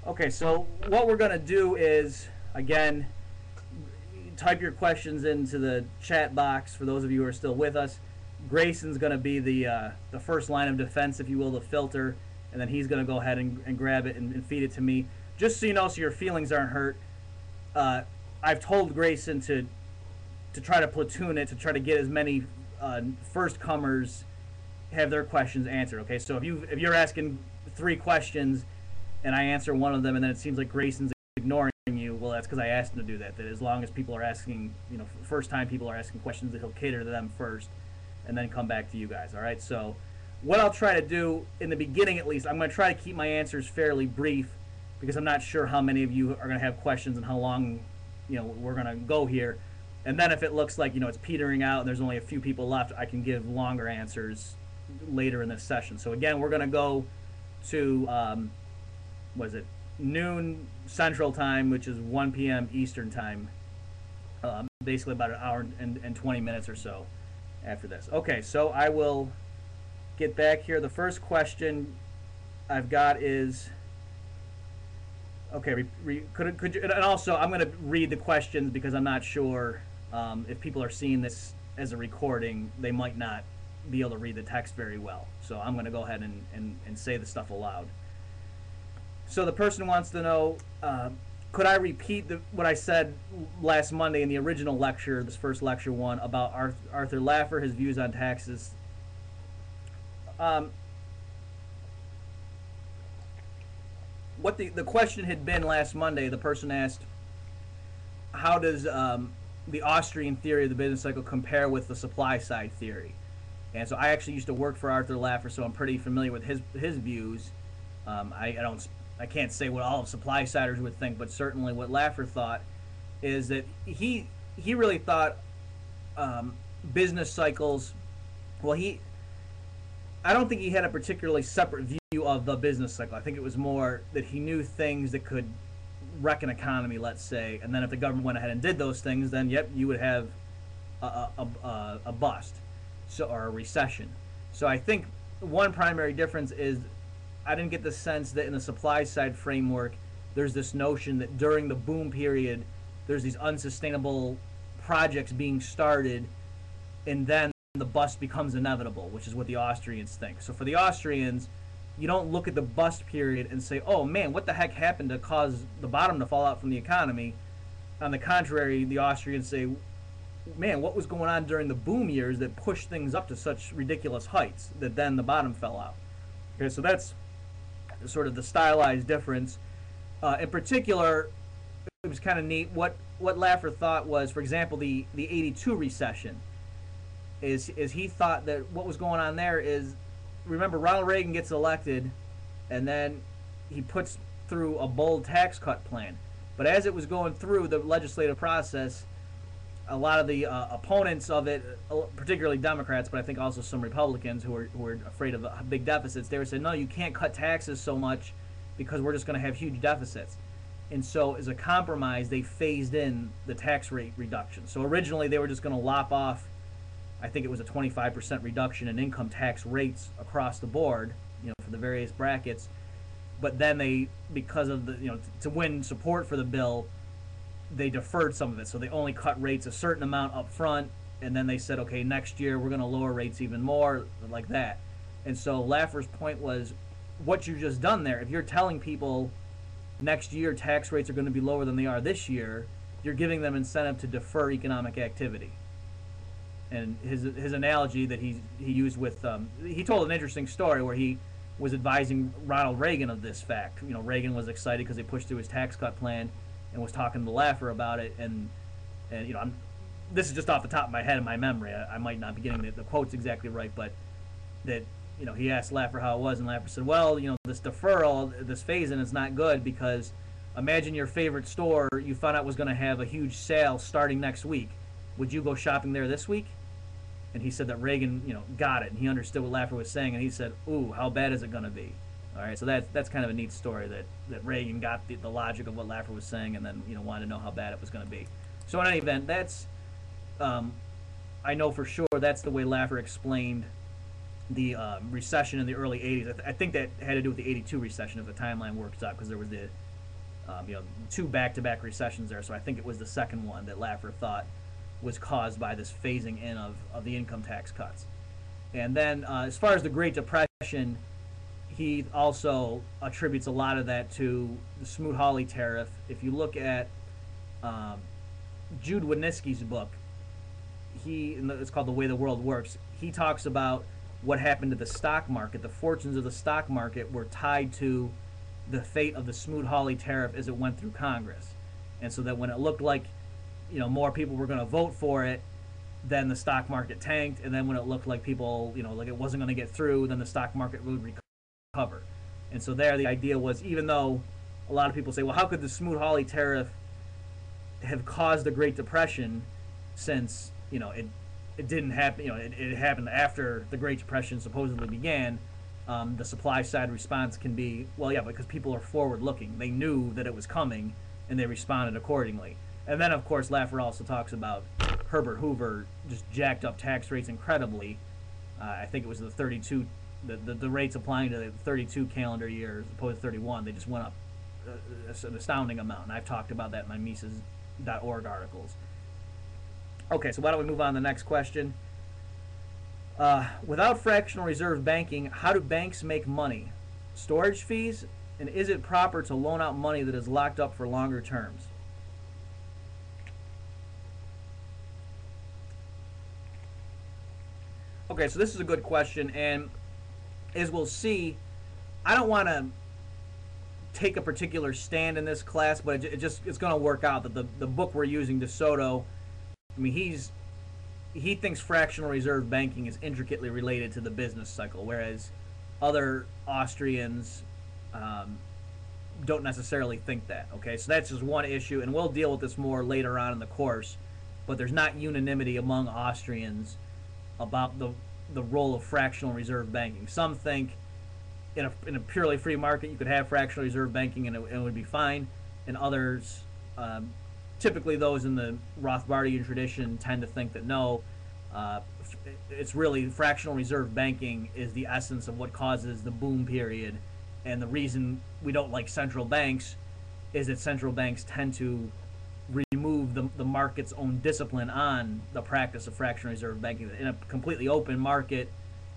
Okay, so what we're going to do is, again, type your questions into the chat box for those of you who are still with us. Grayson's going to be the first line of defense, if you will, the filter, and then he's going to go ahead and grab it and feed it to me. Just so you know, so your feelings aren't hurt, I've told Grayson to try to platoon it, to try to get as many first comers have their questions answered. Okay, so if you're asking 3 questions and I answer one of them, and then it seems like Grayson's ignoring you, well, that's because I asked him to do that. That as long as people are asking, first time people are asking questions, that he'll cater to them first, and then come back to you guys. All right. So what I'll try to do in the beginning, at least, I'm going to try to keep my answers fairly brief because I'm not sure how many of you are going to have questions and how long, we're going to go here. And then if it looks like it's petering out and there's only a few people left, I can give longer answers later in this session. So again, we're going to go to noon Central Time, which is 1 p.m. Eastern Time. Basically about an hour and 20 minutes or so after this. Okay, so I will get back here. The first question I've got is, okay, could you, and also I'm going to read the questions because I'm not sure if people are seeing this as a recording, they might not be able to read the text very well. So I'm going to go ahead and say the stuff aloud. So the person wants to know, could I repeat what I said last Monday in the original lecture, this first lecture one, about Arthur Laffer, his views on taxes? What the question had been last Monday, the person asked, how does the Austrian theory of the business cycle compare with the supply side theory? And so I actually used to work for Arthur Laffer, so I'm pretty familiar with his views. I can't say what all of supply siders would think, but certainly what Laffer thought is that he really thought business cycles. Well, I don't think he had a particularly separate view of the business cycle. I think it was more that he knew things that could wreck an economy, let's say, and then if the government went ahead and did those things, then yep, you would have a bust, or a recession. So I think one primary difference is I didn't get the sense that in the supply side framework there's this notion that during the boom period there's these unsustainable projects being started and then the bust becomes inevitable, which is what the Austrians think. So for the Austrians, you don't look at the bust period and say, oh man, what the heck happened to cause the bottom to fall out from the economy? On the contrary, the Austrians say, man, what was going on during the boom years that pushed things up to such ridiculous heights that then the bottom fell out? Okay, so that's sort of the stylized difference. In particular, it was kind of neat. What Laffer thought was, for example, the 82 recession, is he thought that what was going on there is, remember, Ronald Reagan gets elected, and then he puts through a bold tax cut plan. But as it was going through the legislative process, a lot of the opponents of it, particularly Democrats, but I think also some Republicans who were afraid of big deficits, they were saying, no, you can't cut taxes so much because we're just going to have huge deficits. And so as a compromise, they phased in the tax rate reduction. So originally they were just going to lop off, I think it was a 25% reduction in income tax rates across the board, for the various brackets. But then they, because of the, to win support for the bill, they deferred some of it. So they only cut rates a certain amount up front, and then they said, okay, next year we're going to lower rates even more, like that. And so Laffer's point was, what you've just done there, if you're telling people next year tax rates are going to be lower than they are this year, you're giving them incentive to defer economic activity. And his analogy that he used with, he told an interesting story where he was advising Ronald Reagan of this fact. Reagan was excited because they pushed through his tax cut plan and was talking to Laffer about it. And this is just off the top of my head in my memory. I might not be getting the quotes exactly right, but that, he asked Laffer how it was, and Laffer said, well, this deferral, this phase-in is not good because imagine your favorite store you found out was going to have a huge sale starting next week. Would you go shopping there this week? And he said that Reagan, got it, and he understood what Laffer was saying, and he said, ooh, how bad is it going to be? All right, so that's kind of a neat story that Reagan got the logic of what Laffer was saying, and then wanted to know how bad it was going to be. So in any event, that's I know for sure that's the way Laffer explained the recession in the early 80s. I think that had to do with the 82 recession if the timeline works out, because there was the two back-to-back recessions there. So I think it was the second one that Laffer thought was caused by this phasing in of the income tax cuts. And then as far as the Great Depression, he also attributes a lot of that to the Smoot-Hawley tariff. If you look at Jude Wanniski's book, it's called The Way the World Works. He talks about what happened to the stock market. The fortunes of the stock market were tied to the fate of the Smoot-Hawley tariff as it went through Congress. And so that when it looked like, more people were going to vote for it, then the stock market tanked. And then when it looked like people, like it wasn't going to get through, then the stock market would recover. And so there the idea was, even though a lot of people say, well, how could the Smoot-Hawley tariff have caused the Great Depression, since, it didn't happen, it happened after the Great Depression supposedly began. The supply side response can be, well, yeah, because people are forward looking. They knew that it was coming and they responded accordingly. And then, of course, Laffer also talks about Herbert Hoover just jacked up tax rates incredibly. I think it was the 32, the rates applying to the 32 calendar year as opposed to 31. They just went up an astounding amount. And I've talked about that in my Mises.org articles. Okay, so why don't we move on to the next question? Without fractional reserve banking, how do banks make money? Storage fees? And is it proper to loan out money that is locked up for longer terms? Okay, so this is a good question, and as we'll see, I don't want to take a particular stand in this class, but it's going to work out that the book we're using, DeSoto, I mean, he thinks fractional reserve banking is intricately related to the business cycle, whereas other Austrians don't necessarily think that. Okay, so that's just one issue, and we'll deal with this more later on in the course, but there's not unanimity among Austrians about the role of fractional reserve banking. Some think in a purely free market you could have fractional reserve banking and it would be fine, and others, typically those in the Rothbardian tradition, tend to think that no, it's really fractional reserve banking is the essence of what causes the boom period, and the reason we don't like central banks is that central banks tend to remove the market's own discipline on the practice of fractional reserve banking. In a completely open market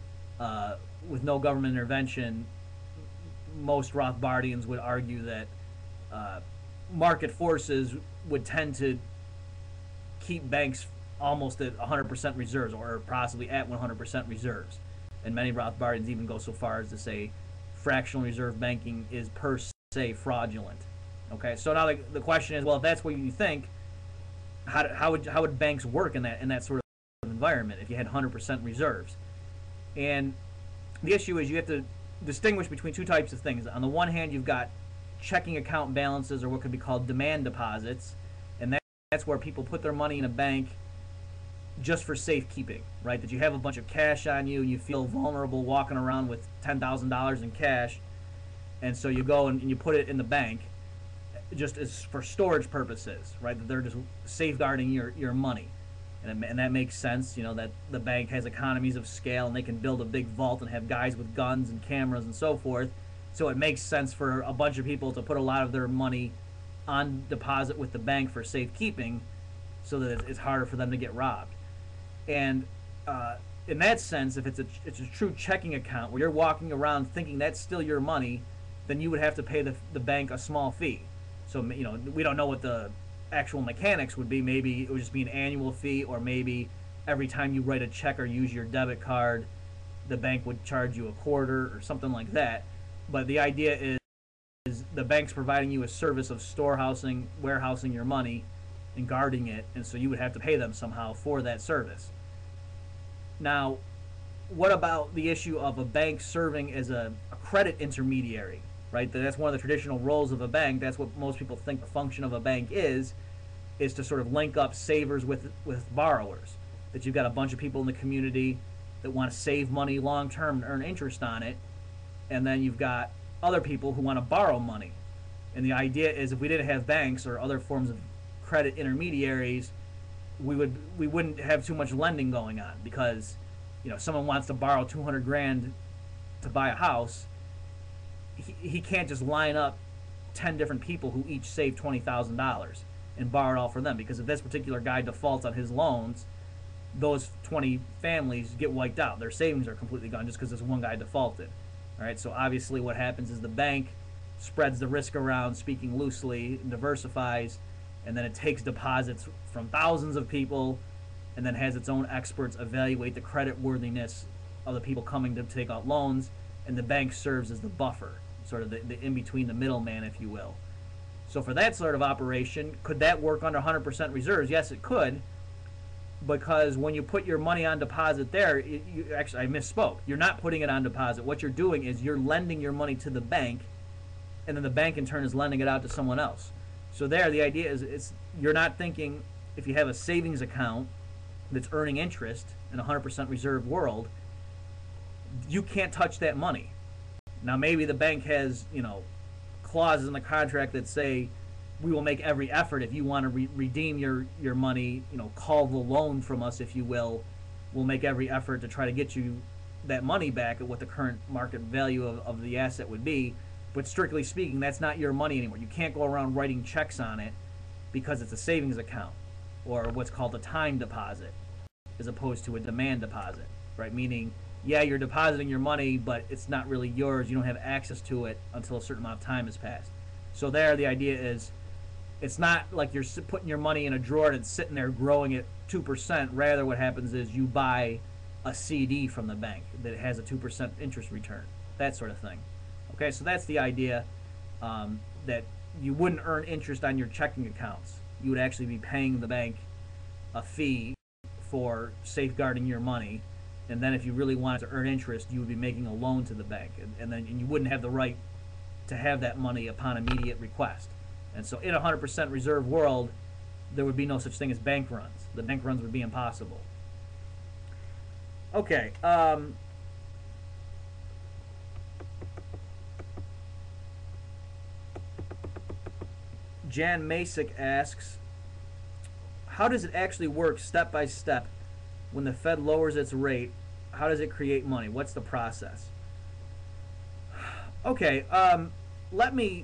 with no government intervention, most Rothbardians would argue that market forces would tend to keep banks almost at 100% reserves, or possibly at 100% reserves. And many Rothbardians even go so far as to say fractional reserve banking is per se fraudulent. Okay, so now the question is, well, if that's what you think, how would banks work in that sort of environment if you had 100% reserves? And the issue is you have to distinguish between two types of things. On the one hand, you've got checking account balances, or what could be called demand deposits, and that's where people put their money in a bank just for safekeeping, right? That you have a bunch of cash on you and you feel vulnerable walking around with $10,000 in cash, and so you go and you put it in the bank just as for storage purposes, right? That they're just safeguarding your money. And that makes sense, that the bank has economies of scale and they can build a big vault and have guys with guns and cameras and so forth. So it makes sense for a bunch of people to put a lot of their money on deposit with the bank for safekeeping, so that it's harder for them to get robbed. And in that sense, if it's a true checking account where you're walking around thinking that's still your money, then you would have to pay the bank a small fee. So we don't know what the actual mechanics would be. Maybe it would just be an annual fee, or maybe every time you write a check or use your debit card, the bank would charge you a quarter or something like that. But the idea is the bank's providing you a service of storehousing, warehousing your money, and guarding it, and so you would have to pay them somehow for that service. Now, what about the issue of a bank serving as a credit intermediary, right? That's one of the traditional roles of a bank. That's what most people think the function of a bank is to sort of link up savers with borrowers. That you've got a bunch of people in the community that want to save money long term and earn interest on it, and then you've got other people who want to borrow money. And the idea is, if we didn't have banks or other forms of credit intermediaries, we wouldn't have too much lending going on, because someone wants to borrow 200 grand to buy a house, he can't just line up 10 different people who each saved $20,000 and borrowed all for them, because if this particular guy defaults on his loans, those 20 families get wiped out. Their savings are completely gone just because this one guy defaulted. All right, so obviously what happens is the bank spreads the risk around, speaking loosely, and diversifies, and then it takes deposits from thousands of people and then has its own experts evaluate the credit worthiness of the people coming to take out loans, and the bank serves as the buffer, sort of the in-between, the middleman, if you will. So for that sort of operation, could that work under 100% reserves? Yes, it could, because when you put your money on deposit there, actually, I misspoke. You're not putting it on deposit. What you're doing is you're lending your money to the bank, and then the bank in turn is lending it out to someone else. So there, the idea is you're not thinking, if you have a savings account that's earning interest in a 100% reserve world, you can't touch that money. Now maybe the bank has, clauses in the contract that say, we will make every effort if you want to redeem your money, call the loan from us, if you will. We'll make every effort to try to get you that money back at what the current market value of the asset would be. But strictly speaking, that's not your money anymore. You can't go around writing checks on it because it's a savings account, or what's called a time deposit, as opposed to a demand deposit, right? Meaning, yeah, you're depositing your money, but it's not really yours. You don't have access to it until a certain amount of time has passed. So there, the idea is, it's not like you're putting your money in a drawer and it's sitting there growing at 2%. Rather, what happens is you buy a CD from the bank that has a 2% interest return, that sort of thing. Okay, so that's the idea, that you wouldn't earn interest on your checking accounts. You would actually be paying the bank a fee for safeguarding your money, and then if you really wanted to earn interest, you would be making a loan to the bank, and you wouldn't have the right to have that money upon immediate request. And so in a 100% reserve world, there would be no such thing as bank runs. The bank runs would be impossible. Okay. Jan Masick asks, how does it actually work step by step when the Fed lowers its rate? How does it create money? What's the process? Okay, let me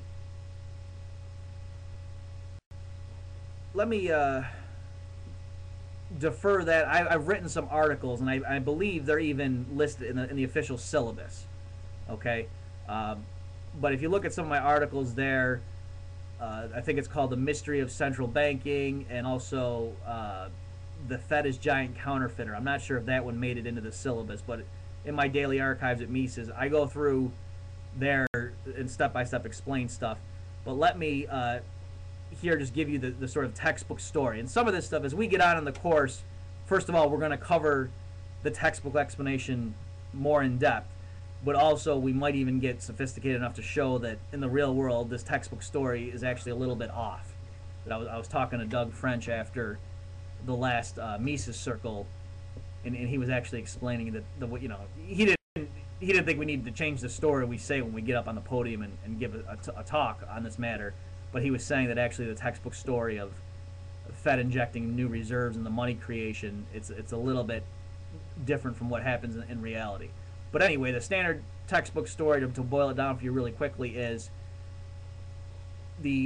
defer that. I've written some articles, and I believe they're even listed in the official syllabus. Okay, but if you look at some of my articles there, I think it's called The Mystery of Central Banking, and also The Fed is Giant Counterfeiter. I'm not sure if that one made it into the syllabus, but in my daily archives at Mises, I go through there and step-by-step explain stuff. But let me here just give you the sort of textbook story. And some of this stuff, as we get on in the course, first of all, we're going to cover the textbook explanation more in depth. But also, we might even get sophisticated enough to show that in the real world, this textbook story is actually a little bit off. But I was talking to Doug French after the last Mises Circle, and he was actually explaining that he didn't think we needed to change the story we say when we get up on the podium and give a talk on this matter. But he was saying that actually the textbook story of Fed injecting new reserves and the money creation, it's a little bit different from what happens in reality. But anyway, the standard textbook story, to boil it down for you really quickly, is the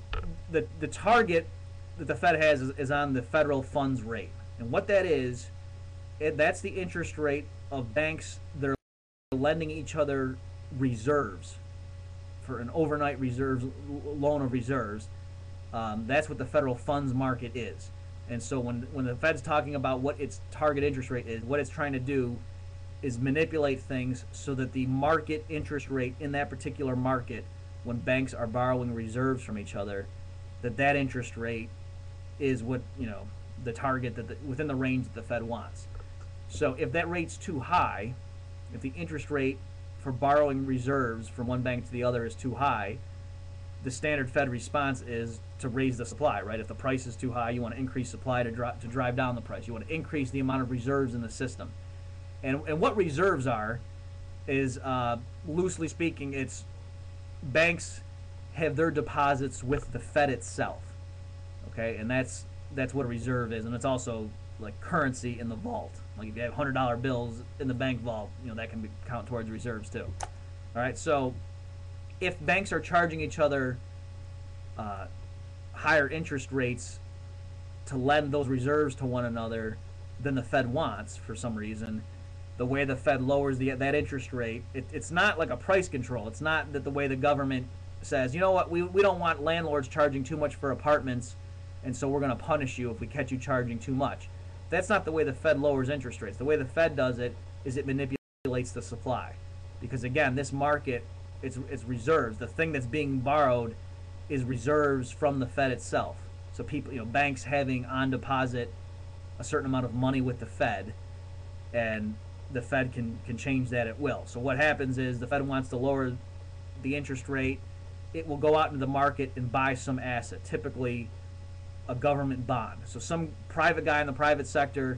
target that the Fed has is on the federal funds rate. And what that is, that's the interest rate of banks that are lending each other reserves for an overnight reserves loan of reserves. That's what the federal funds market is. And so when the Fed's talking about what its target interest rate is, what it's trying to do is manipulate things so that the market interest rate in that particular market, when banks are borrowing reserves from each other, that interest rate is what, the target within the range that the Fed wants. So if that rate's too high, if the interest rate for borrowing reserves from one bank to the other is too high, the standard Fed response is to raise the supply, right? If the price is too high, you want to increase supply to drive down the price. You want to increase the amount of reserves in the system. And what reserves are is, loosely speaking, it's banks have their deposits with the Fed itself, okay? And that's what a reserve is, and it's also like currency in the vault. Like if you have $100 bills in the bank vault, that can count towards reserves too. All right, so if banks are charging each other uh, higher interest rates to lend those reserves to one another than the Fed wants for some reason. The way the Fed lowers that interest rate, it's not like a price control. It's not that the way the government says, you know what, we don't want landlords charging too much for apartments, and so we're going to punish you if we catch you charging too much. That's not the way the Fed lowers interest rates. The way the Fed does it is it manipulates the supply. Because again, this market, it's reserves. The thing that's being borrowed is reserves from the Fed itself. So people, banks having on deposit a certain amount of money with the Fed, and the Fed can change that at will. So what happens is the Fed wants to lower the interest rate. It will go out into the market and buy some asset, typically a government bond. So some private guy in the private sector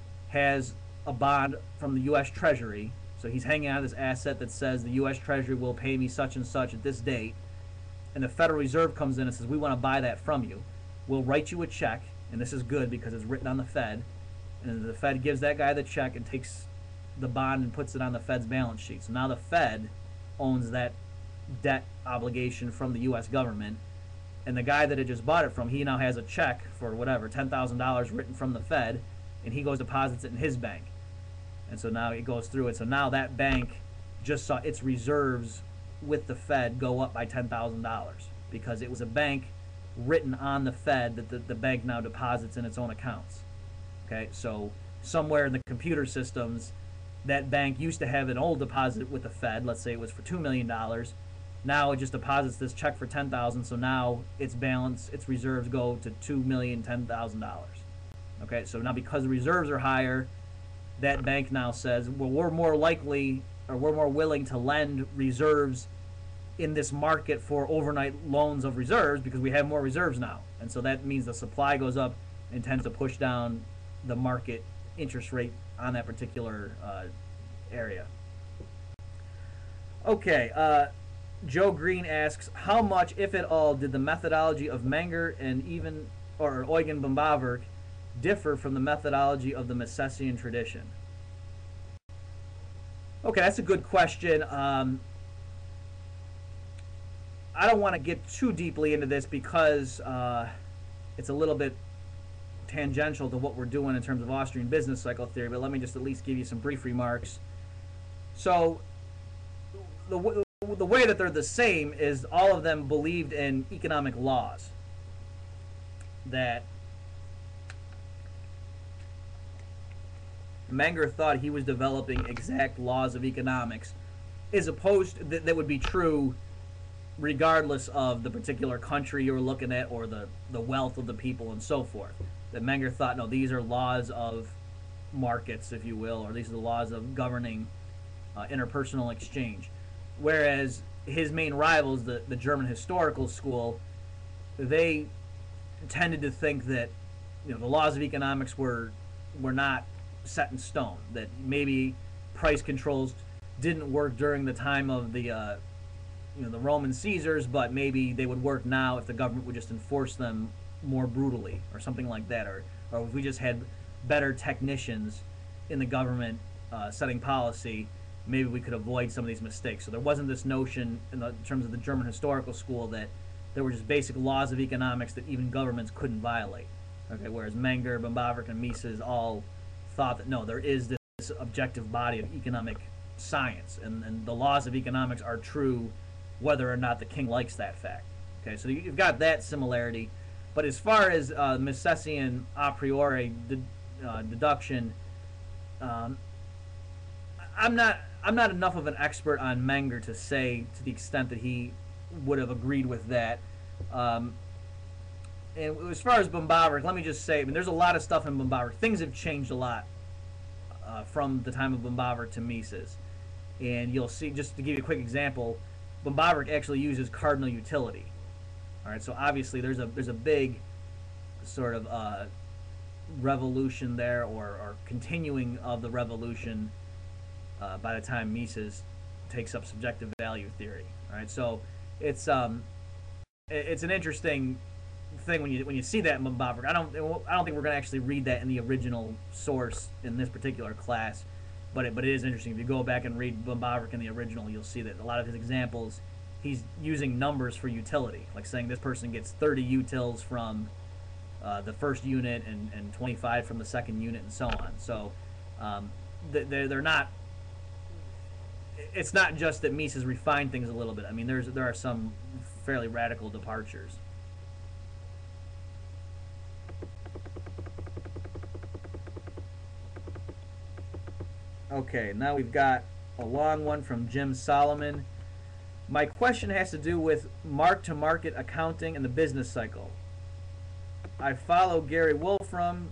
has a bond from the U.S. Treasury. So he's hanging on this asset that says the U.S. Treasury will pay me such and such at this date. And the Federal Reserve comes in and says, we want to buy that from you. We'll write you a check, and this is good because it's written on the Fed. And the Fed gives that guy the check and takes the bond and puts it on the Fed's balance sheet. So now the Fed owns that debt obligation from the U.S. government. And the guy that had just bought it from, he now has a check for whatever, $10,000 written from the Fed, and he goes deposits it in his bank. And so now it goes through it. So now that bank just saw its reserves with the Fed go up by $10,000 because it was a bank written on the Fed that the bank now deposits in its own accounts. Okay, so somewhere in the computer systems, that bank used to have an old deposit with the Fed. Let's say it was for $2 million. Now it just deposits this check for $10,000. So now its balance, its reserves go to $2,010,000. Okay, so now because the reserves are higher, that bank now says, well, we're more likely, or we're more willing to lend reserves in this market for overnight loans of reserves because we have more reserves now. And so that means the supply goes up and tends to push down the market interest rate on that particular area. Okay, Joe Green asks, how much, if at all, did the methodology of Menger and or Eugen Bombaverk differ from the methodology of the Misesian tradition? Okay, that's a good question. I don't want to get too deeply into this because it's a little bit tangential to what we're doing in terms of Austrian business cycle theory, but let me just at least give you some brief remarks. So the way that they're the same is all of them believed in economic laws. That Menger thought he was developing exact laws of economics, as opposed to that would be true regardless of the particular country you were looking at or the wealth of the people and so forth. That Menger thought, no, these are laws of markets, if you will, or these are the laws of governing interpersonal exchange. Whereas his main rivals, the German historical school, they tended to think that the laws of economics were not set in stone, that maybe price controls didn't work during the time of the Roman Caesars, but maybe they would work now if the government would just enforce them more brutally or something like that, or if we just had better technicians in the government setting policy, maybe we could avoid some of these mistakes. So there wasn't this notion in terms of the German historical school that there were just basic laws of economics that even governments couldn't violate. Okay, whereas Menger, Bombaverk, and Mises all thought that no, there is this objective body of economic science, and the laws of economics are true whether or not the king likes that fact. Okay, so you've got that similarity. But as far as Misesian a priori deduction, I'm not enough of an expert on Menger to say to the extent that he would have agreed with that. And as far as Bombaverk, let me just say, there's a lot of stuff in Bombaverk. Things have changed a lot from the time of Bombaverk to Mises. And you'll see, just to give you a quick example, Bombaverk actually uses cardinal utility. All right, so obviously there's a big sort of revolution there, or continuing of the revolution by the time Mises takes up subjective value theory. All right, so it's an interesting thing when you see that in Bombaverk. I don't think we're going to actually read that in the original source in this particular class, but it is interesting. If you go back and read Bombaverk in the original, you'll see that a lot of his examples he's using numbers for utility, like saying this person gets 30 utils from the first unit and 25 from the second unit and so on. So they're not. It's not just that Mises refined things a little bit. I mean, there are some fairly radical departures. Okay, now we've got a long one from Jim Solomon. My question has to do with mark-to-market accounting and the business cycle. I follow Gary Wolfram,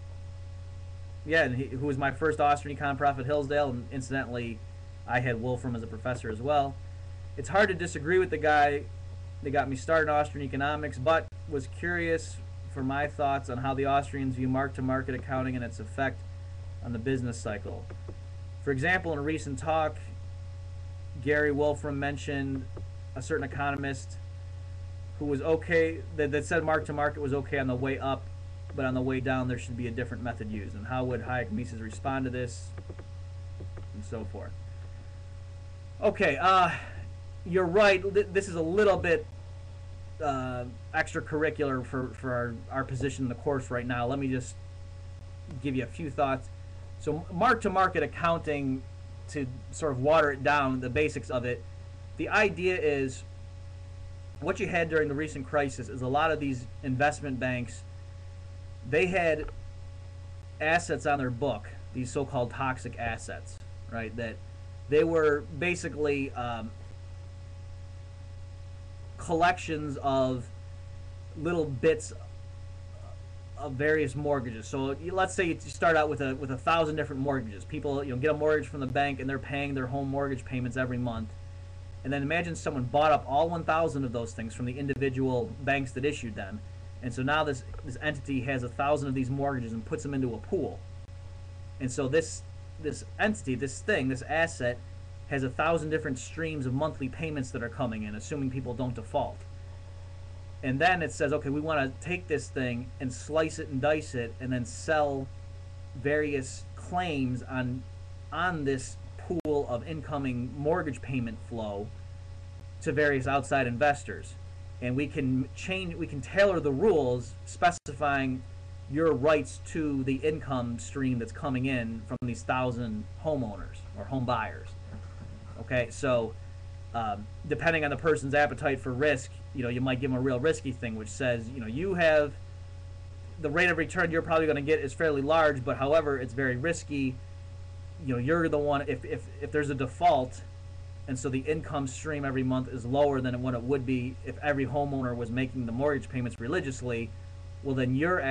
who was my first Austrian econ prof at Hillsdale, and incidentally, I had Wolfram as a professor as well. It's hard to disagree with the guy that got me started in Austrian economics, but was curious for my thoughts on how the Austrians view mark-to-market accounting and its effect on the business cycle. For example, in a recent talk, Gary Wolfram mentioned a certain economist who was okay, that said mark-to-market was okay on the way up, but on the way down there should be a different method used. And how would Hayek Mises respond to this, and so forth. Okay, you're right. This is a little bit extracurricular for our position in the course right now. Let me just give you a few thoughts. So mark-to-market accounting, to sort of water it down, the basics of it, the idea is what you had during the recent crisis is a lot of these investment banks, they had assets on their book, these so-called toxic assets, right, that they were basically collections of little bits of various mortgages. So let's say you start out with 1,000 different mortgages. People get a mortgage from the bank and they're paying their home mortgage payments every month. And then imagine someone bought up all 1,000 of those things from the individual banks that issued them. And so now this entity has 1,000 of these mortgages and puts them into a pool. And so this entity, this asset, has 1,000 different streams of monthly payments that are coming in, assuming people don't default. And then it says, okay, we want to take this thing and slice it and dice it and then sell various claims on this pool of incoming mortgage payment flow to various outside investors. And we can tailor the rules specifying your rights to the income stream that's coming in from these 1,000 homeowners or home buyers. Okay, so depending on the person's appetite for risk, you might give them a real risky thing, which says, you have the rate of return you're probably going to get is fairly large, but however, it's very risky. You're the one, if there's a default, and so the income stream every month is lower than what it would be if every homeowner was making the mortgage payments religiously, well then your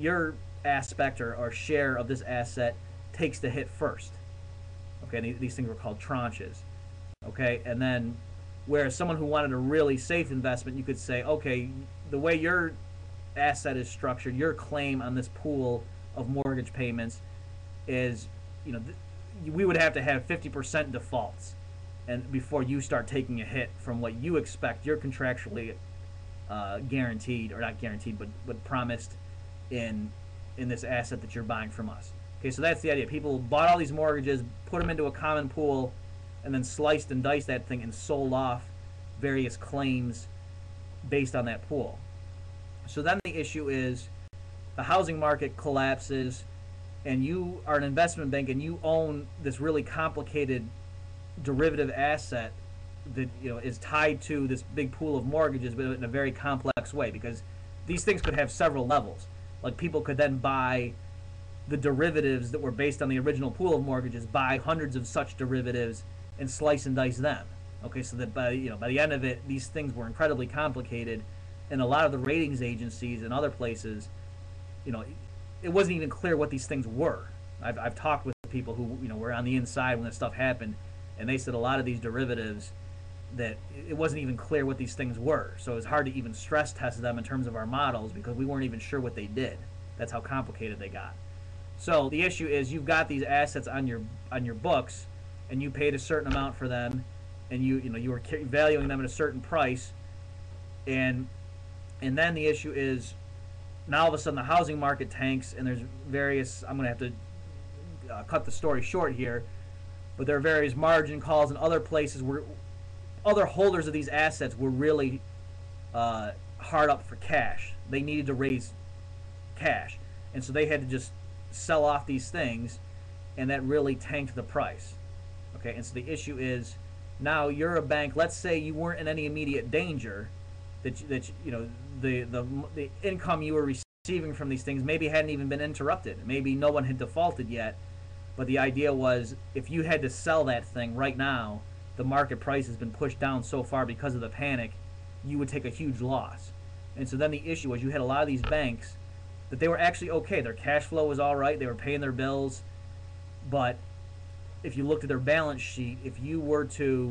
aspect or share of this asset takes the hit first. Okay, these things were called tranches. Okay, and then whereas someone who wanted a really safe investment, you could say, okay, the way your asset is structured, your claim on this pool of mortgage payments is, we would have to have 50% defaults, and before you start taking a hit from what you expect, you're contractually guaranteed, or not guaranteed, but promised in this asset that you're buying from us. Okay, so that's the idea. People bought all these mortgages, put them into a common pool, and then sliced and diced that thing and sold off various claims based on that pool. So then the issue is the housing market collapses and you are an investment bank and you own this really complicated derivative asset that is tied to this big pool of mortgages, but in a very complex way, because these things could have several levels. Like people could then buy the derivatives that were based on the original pool of mortgages, buy hundreds of such derivatives and slice and dice them. Okay, so that by the end of it, these things were incredibly complicated, and a lot of the ratings agencies and other places, it wasn't even clear what these things were. I've talked with people who were on the inside when this stuff happened, and they said a lot of these derivatives that it wasn't even clear what these things were. So it was hard to even stress test them in terms of our models because we weren't even sure what they did. That's how complicated they got. So the issue is you've got these assets on your books, and you paid a certain amount for them, and you were valuing them at a certain price, and then the issue is now all of a sudden the housing market tanks, and there's various, I'm going to have to cut the story short here, but there are various margin calls and other places where other holders of these assets were really hard up for cash. They needed to raise cash, and so they had to just sell off these things, and that really tanked the price. Okay, and so the issue is now you're a bank. Let's say you weren't in any immediate danger, that you know the income you were receiving from these things maybe hadn't even been interrupted. Maybe no one had defaulted yet, but the idea was if you had to sell that thing right now, the market price has been pushed down so far because of the panic, you would take a huge loss. And so then the issue was you had a lot of these banks that they were actually okay. Their cash flow was all right. They were paying their bills. But if you looked at their balance sheet, if you were to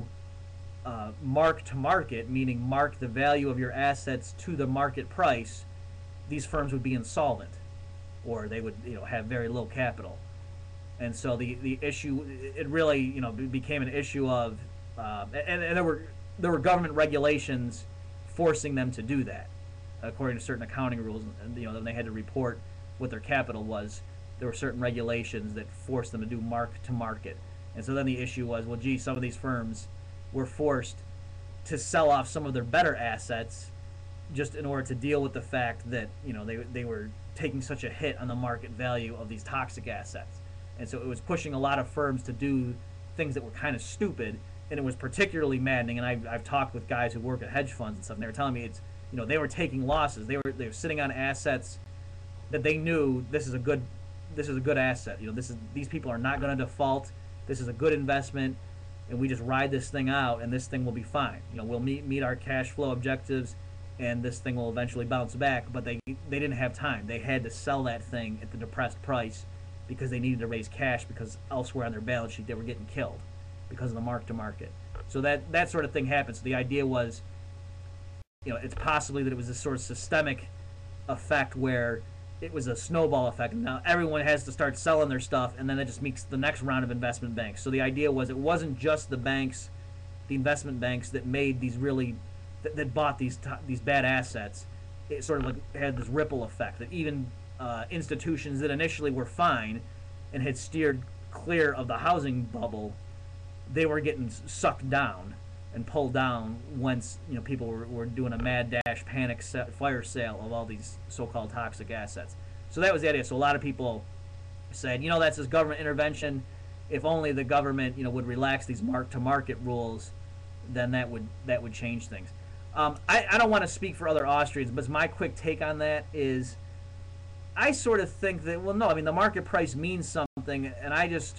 mark to market, meaning mark the value of your assets to the market price, these firms would be insolvent, or they would have very low capital. And so the issue, it really became an issue of and there were government regulations forcing them to do that according to certain accounting rules, and then they had to report what their capital was. There were certain regulations that forced them to do mark to market. And so then the issue was, well, gee, some of these firms were forced to sell off some of their better assets just in order to deal with the fact that they were taking such a hit on the market value of these toxic assets. And so it was pushing a lot of firms to do things that were kind of stupid, and it was particularly maddening. And I've talked with guys who work at hedge funds and stuff, and they were telling me they were taking losses. They were sitting on assets that they knew this is a good asset. These people are not going to default. This is a good investment, and we just ride this thing out, and this thing will be fine. We'll meet our cash flow objectives, and this thing will eventually bounce back. But they didn't have time. They had to sell that thing at the depressed price because they needed to raise cash, because elsewhere on their balance sheet they were getting killed because of the mark to market. So that sort of thing happened. So the idea was, it's possibly that it was this sort of systemic effect where it was a snowball effect. Now everyone has to start selling their stuff, and then it just makes the next round of investment banks. So the idea was it wasn't just the banks, the investment banks that made these that bought these bad assets. It sort of had this ripple effect that even institutions that initially were fine and had steered clear of the housing bubble, they were getting sucked down and pulled down once people were doing a mad dash panic fire sale of all these so-called toxic assets. So that was the idea. So a lot of people said, that's this government intervention. If only the government would relax these mark-to-market rules, then that would change things. I don't want to speak for other Austrians, but my quick take on that is I sort of think that, well, no, I mean, the market price means something, and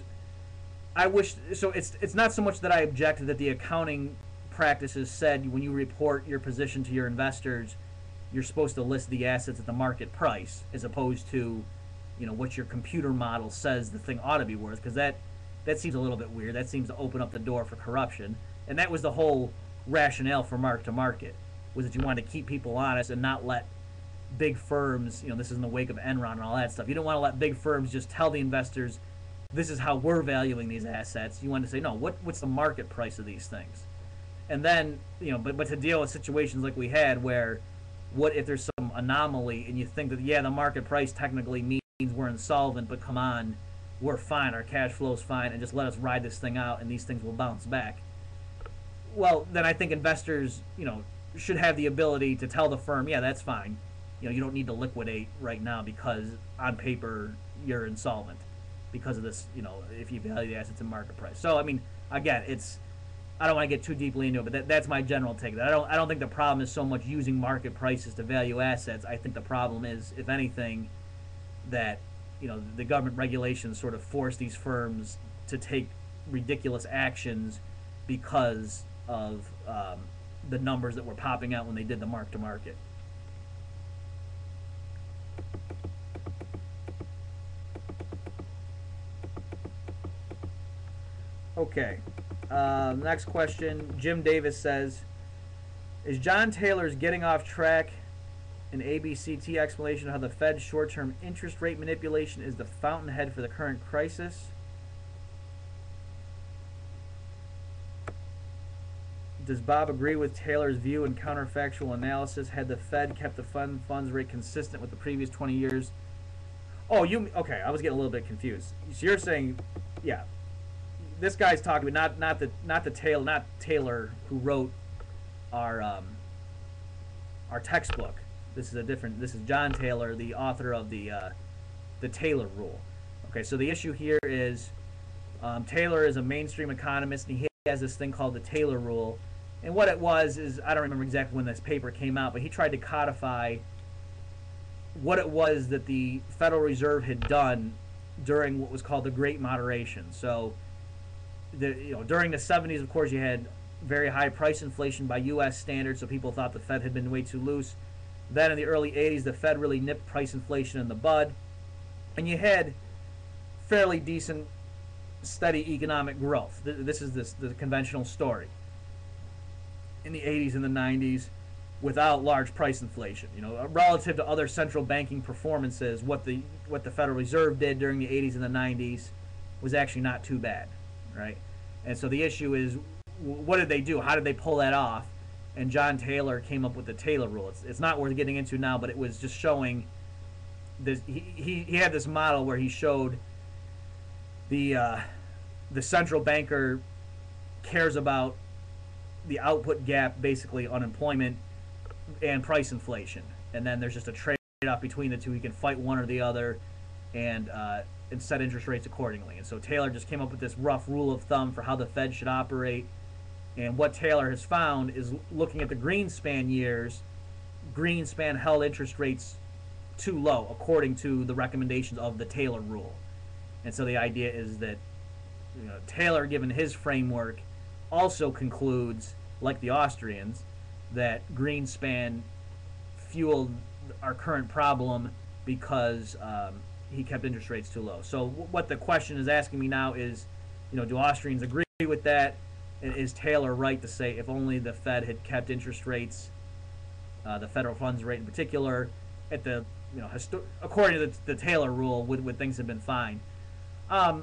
I wish, so it's not so much that I object that the accounting practices said when you report your position to your investors, you're supposed to list the assets at the market price as opposed to, what your computer model says the thing ought to be worth, because that seems a little bit weird. That seems to open up the door for corruption, and that was the whole rationale for mark to market, was that you wanted to keep people honest and not let big firms, this is in the wake of Enron and all that stuff. You don't want to let big firms just tell the investors, this is how we're valuing these assets. You want to say, no, what's the market price of these things? And then, but to deal with situations like we had where, what if there's some anomaly and you think that, yeah, the market price technically means we're insolvent, but come on, we're fine, our cash flow's fine, and just let us ride this thing out and these things will bounce back. Well, then I think investors, should have the ability to tell the firm, yeah, that's fine. You don't need to liquidate right now because on paper you're insolvent because of this, if you value the assets in market price. So, I mean, again, I don't want to get too deeply into it, but that's my general take. I don't think the problem is so much using market prices to value assets. I think the problem is, if anything, that, the government regulations sort of force these firms to take ridiculous actions because of the numbers that were popping out when they did the mark to market. Okay. Next question. Jim Davis says, is John Taylor's getting off track an ABCT explanation of how the Fed's short-term interest rate manipulation is the fountainhead for the current crisis? Does Bob agree with Taylor's view and counterfactual analysis? Had the Fed kept the funds rate consistent with the previous 20 years? Oh, okay, I was getting a little bit confused. So you're saying, yeah, this guy's talking about not Taylor who wrote our our textbook. This is John Taylor, the author of the Taylor Rule. Okay, so the issue here is Taylor is a mainstream economist, and he has this thing called the Taylor Rule. And what it was is, I don't remember exactly when this paper came out, but he tried to codify what it was that the Federal Reserve had done during what was called the Great Moderation. So, during the 70s, of course, you had very high price inflation by U.S. standards, so people thought the Fed had been way too loose. Then in the early 80s, the Fed really nipped price inflation in the bud, and you had fairly decent, steady economic growth. This is the conventional story. In the 80s and the 90s, without large price inflation, relative to other central banking performances, what the Federal Reserve did during the 80s and the 90s was actually not too bad, right? And so the issue is, what did they do? How did they pull that off? And John Taylor came up with the Taylor Rule. It's not worth getting into now, but it was just showing this. He had this model where he showed the central banker cares about the output gap, basically unemployment and price inflation, and then there's just a trade-off between the two. He can fight one or the other, and set interest rates accordingly. And so Taylor just came up with this rough rule of thumb for how the Fed should operate. And what Taylor has found is, looking at the Greenspan years, Greenspan held interest rates too low according to the recommendations of the Taylor Rule. And so the idea is that Taylor, given his framework, also concludes, like the Austrians, that Greenspan fueled our current problem because he kept interest rates too low. So what the question is asking me now is, do Austrians agree with that? And is Taylor right to say if only the Fed had kept interest rates, the federal funds rate in particular, at the according to the Taylor Rule, would things have been fine? I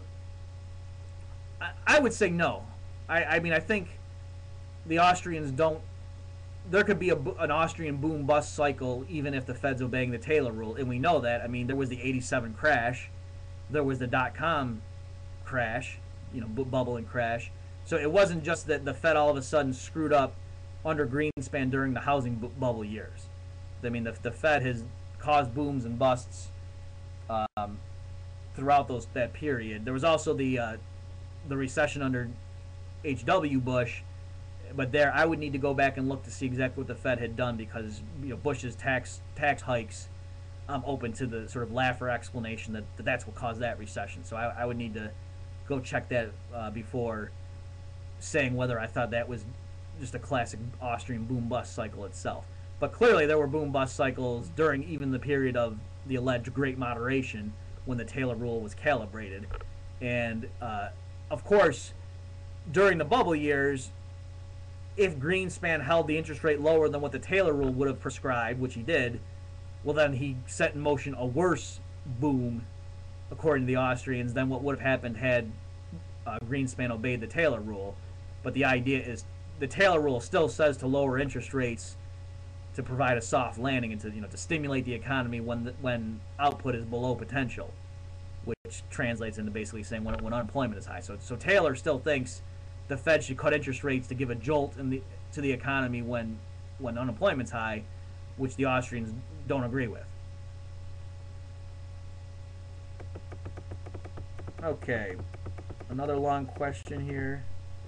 would say no. I mean, I think the Austrians don't. There could be an Austrian boom bust cycle even if the Fed's obeying the Taylor Rule, and we know that. I mean, there was the '87 crash, there was the .com crash, bubble and crash. So it wasn't just that the Fed all of a sudden screwed up under Greenspan during the housing bubble years. I mean, the Fed has caused booms and busts throughout that period. There was also the recession under H.W. Bush, but there I would need to go back and look to see exactly what the Fed had done, because Bush's tax hikes open to the sort of Laffer explanation that that's what caused that recession. So I would need to go check that before saying whether I thought that was just a classic Austrian boom-bust cycle itself. But clearly there were boom-bust cycles during even the period of the alleged Great Moderation, when the Taylor Rule was calibrated. And, of course, during the bubble years, if Greenspan held the interest rate lower than what the Taylor Rule would have prescribed, which he did, well, then he set in motion a worse boom, according to the Austrians, than what would have happened had Greenspan obeyed the Taylor Rule. But the idea is, the Taylor Rule still says to lower interest rates to provide a soft landing and to stimulate the economy when output is below potential, which translates into basically saying when unemployment is high. So Taylor still thinks the Fed should cut interest rates to give a jolt to the economy when unemployment's high, which the Austrians don't agree with. Okay, another long question here.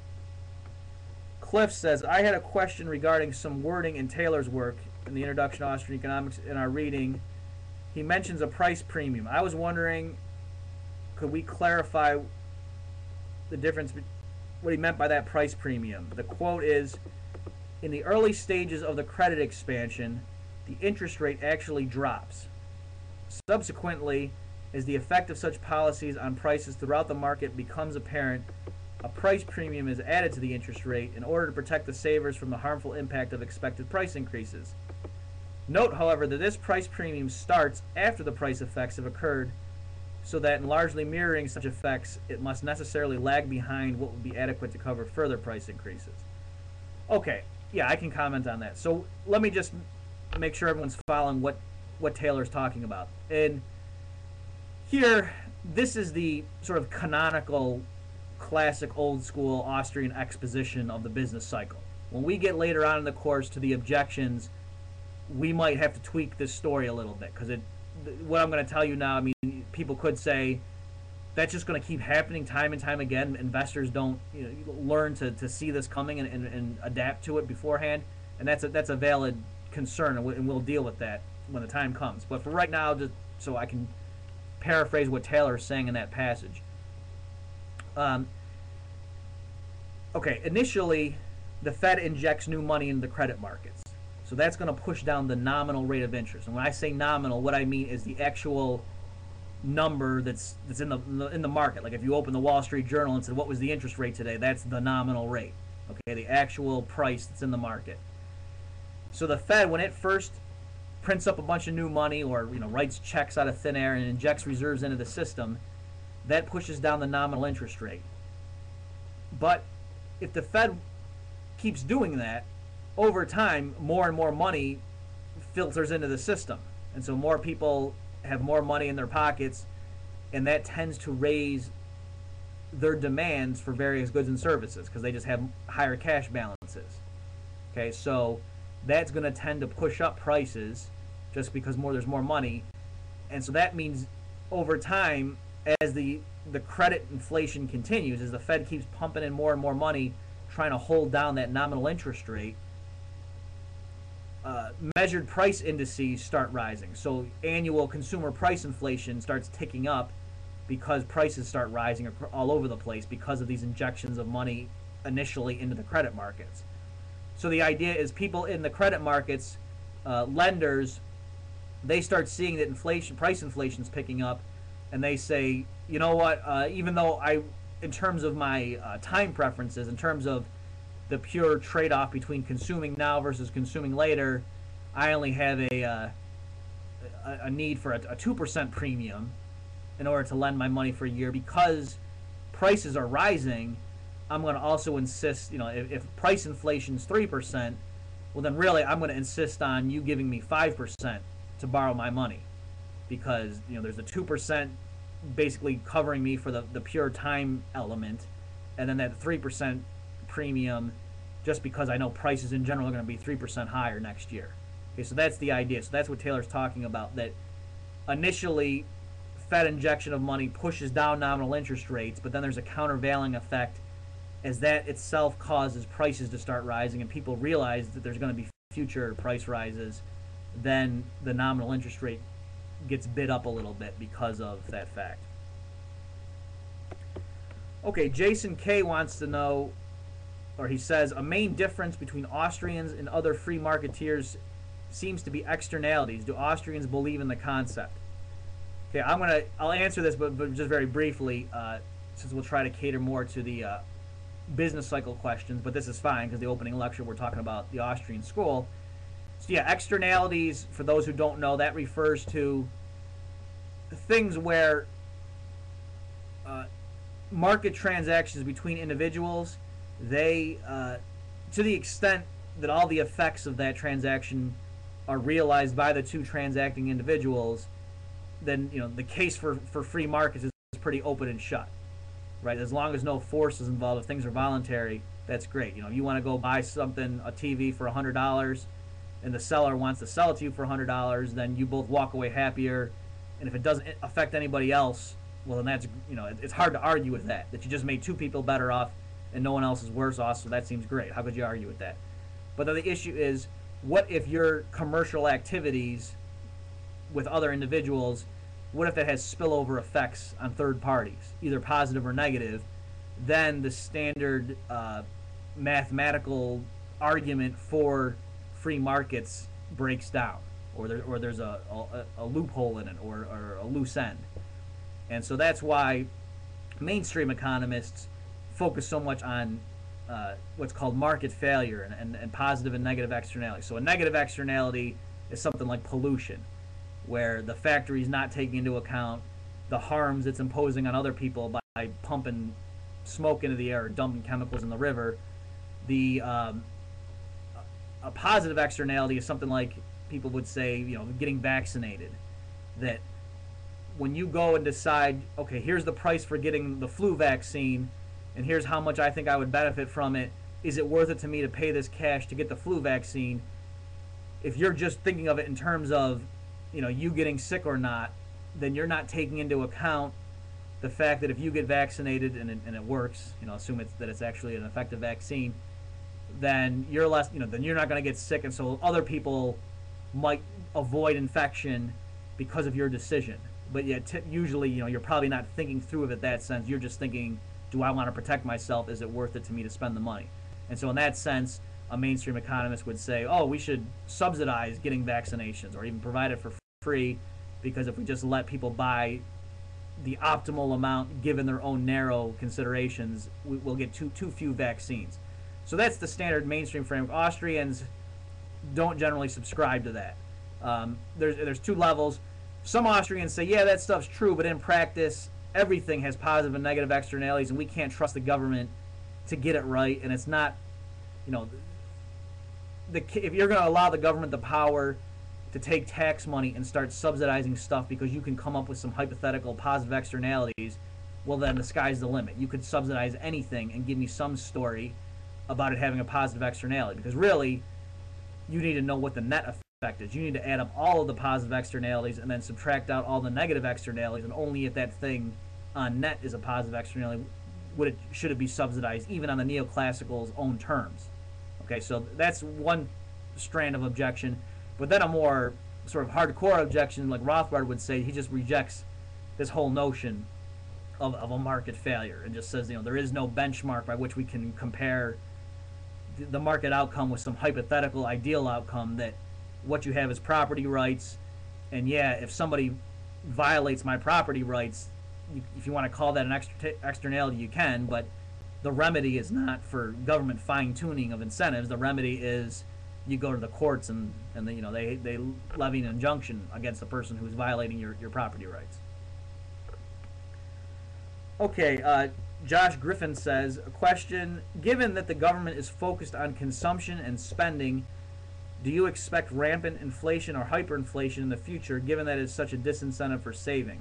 Cliff says, I had a question regarding some wording in Taylor's work in the Introduction to Austrian Economics. In our reading, he mentions a price premium. I was wondering, could we clarify the difference, what he meant by that price premium? The quote is, in the early stages of the credit expansion, the interest rate actually drops. Subsequently, as the effect of such policies on prices throughout the market becomes apparent, a price premium is added to the interest rate in order to protect the savers from the harmful impact of expected price increases. Note, however, that this price premium starts after the price effects have occurred, so that in largely mirroring such effects, it must necessarily lag behind what would be adequate to cover further price increases. Okay, yeah, I can comment on that. So let me just make sure everyone's following what Taylor's talking about. And here, this is the sort of canonical classic old school Austrian exposition of the business cycle. When we get later on in the course to the objections, we might have to tweak this story a little bit, because what I'm going to tell you now, I mean, people could say that's just going to keep happening time and time again. Investors don't learn to see this coming and adapt to it beforehand, and that's a valid concern, and we'll deal with that when the time comes. But for right now, just so I can paraphrase what Taylor is saying in that passage. Okay, initially, the Fed injects new money into the credit markets. So that's going to push down the nominal rate of interest. And when I say nominal, what I mean is the actual number that's in the market. Like if you open the Wall Street Journal and said, what was the interest rate today? That's the nominal rate. Okay, the actual price that's in the market. So the Fed, when it first prints up a bunch of new money, or writes checks out of thin air and injects reserves into the system, that pushes down the nominal interest rate. But if the Fed keeps doing that, over time, more and more money filters into the system. And so more people have more money in their pockets, and that tends to raise their demands for various goods and services, because they just have higher cash balances. Okay, so that's going to tend to push up prices just because there's more money. And so that means over time, as the credit inflation continues, as the Fed keeps pumping in more and more money, trying to hold down that nominal interest rate, measured price indices start rising. So annual consumer price inflation starts ticking up because prices start rising all over the place because of these injections of money initially into the credit markets. So the idea is people in the credit markets, lenders, they start seeing that price inflation is picking up, and they say, you know what, even though in terms of my time preferences, in terms of the pure trade-off between consuming now versus consuming later, I only have a need for a 2% premium in order to lend my money for a year. Because prices are rising, I'm going to also insist, if price inflation is 3%, well then really I'm going to insist on you giving me 5% to borrow my money, because there's a 2% basically covering me for the pure time element, and then that 3% premium just because I know prices in general are going to be 3% higher next year. Okay, so that's the idea. So that's what Taylor's talking about, that initially Fed injection of money pushes down nominal interest rates, but then there's a countervailing effect as that itself causes prices to start rising, and people realize that there's going to be future price rises. Then the nominal interest rate gets bid up a little bit because of that fact. Okay, Jason K wants to know, or he says, a main difference between Austrians and other free marketeers seems to be externalities. Do Austrians believe in the concept? Okay, I'll answer this, but just very briefly, since we'll try to cater more to the business cycle questions, but this is fine because the opening lecture we're talking about the Austrian school. So yeah, externalities, for those who don't know, that refers to things where market transactions between individuals, they, to the extent that all the effects of that transaction are realized by the two transacting individuals, then the case for free markets is pretty open and shut, right? As long as no force is involved, if things are voluntary, that's great. If you want to go buy something, a TV for $100, and the seller wants to sell it to you for $100, then you both walk away happier. And if it doesn't affect anybody else, well, then that's, it's hard to argue with that you just made two people better off and no one else is worse off, so that seems great. How could you argue with that? But then the issue is, what if your commercial activities with other individuals, what if that has spillover effects on third parties, either positive or negative? Then the standard mathematical argument for free markets breaks down, or there's a loophole in it, or a loose end. And so that's why mainstream economists focus so much on what's called market failure and positive and negative externalities. So a negative externality is something like pollution, where the factory is not taking into account the harms it's imposing on other people by pumping smoke into the air or dumping chemicals in the river. A positive externality is something like, people would say, getting vaccinated. That when you go and decide, okay, here's the price for getting the flu vaccine, and here's how much I think I would benefit from it. Is it worth it to me to pay this cash to get the flu vaccine? If you're just thinking of it in terms of, you getting sick or not, then you're not taking into account the fact that if you get vaccinated and it works, assume that it's actually an effective vaccine, then you're less, then you're not going to get sick, and so other people might avoid infection because of your decision. But yet, usually, you're probably not thinking through it in that sense. You're just thinking, do I want to protect myself? Is it worth it to me to spend the money? And so in that sense, a mainstream economist would say, oh, we should subsidize getting vaccinations or even provide it for free, because if we just let people buy the optimal amount given their own narrow considerations, we'll get too few vaccines. So that's the standard mainstream framework. Austrians don't generally subscribe to that. There's two levels. Some Austrians say, yeah, that stuff's true, but in practice, everything has positive and negative externalities, and we can't trust the government to get it right. And it's not, if you're going to allow the government the power to take tax money and start subsidizing stuff because you can come up with some hypothetical positive externalities, well, then the sky's the limit. You could subsidize anything and give me some story about it having a positive externality, because really, you need to know what the net effect is. You need to add up all of the positive externalities and then subtract out all the negative externalities, and only if that thing on net is a positive externality should it be subsidized, even on the neoclassical's own terms. Okay, so that's one strand of objection. But then a more sort of hardcore objection, like Rothbard would say, he just rejects this whole notion of a market failure and just says, there is no benchmark by which we can compare the market outcome with some hypothetical ideal outcome, that what you have is property rights, and yeah, if somebody violates my property rights, if you want to call that an externality, you can, but the remedy is not for government fine-tuning of incentives. The remedy is you go to the courts and they levy an injunction against the person who's violating your property rights. Okay, Josh Griffin says, a question: given that the government is focused on consumption and spending, do you expect rampant inflation or hyperinflation in the future, given that it's such a disincentive for saving?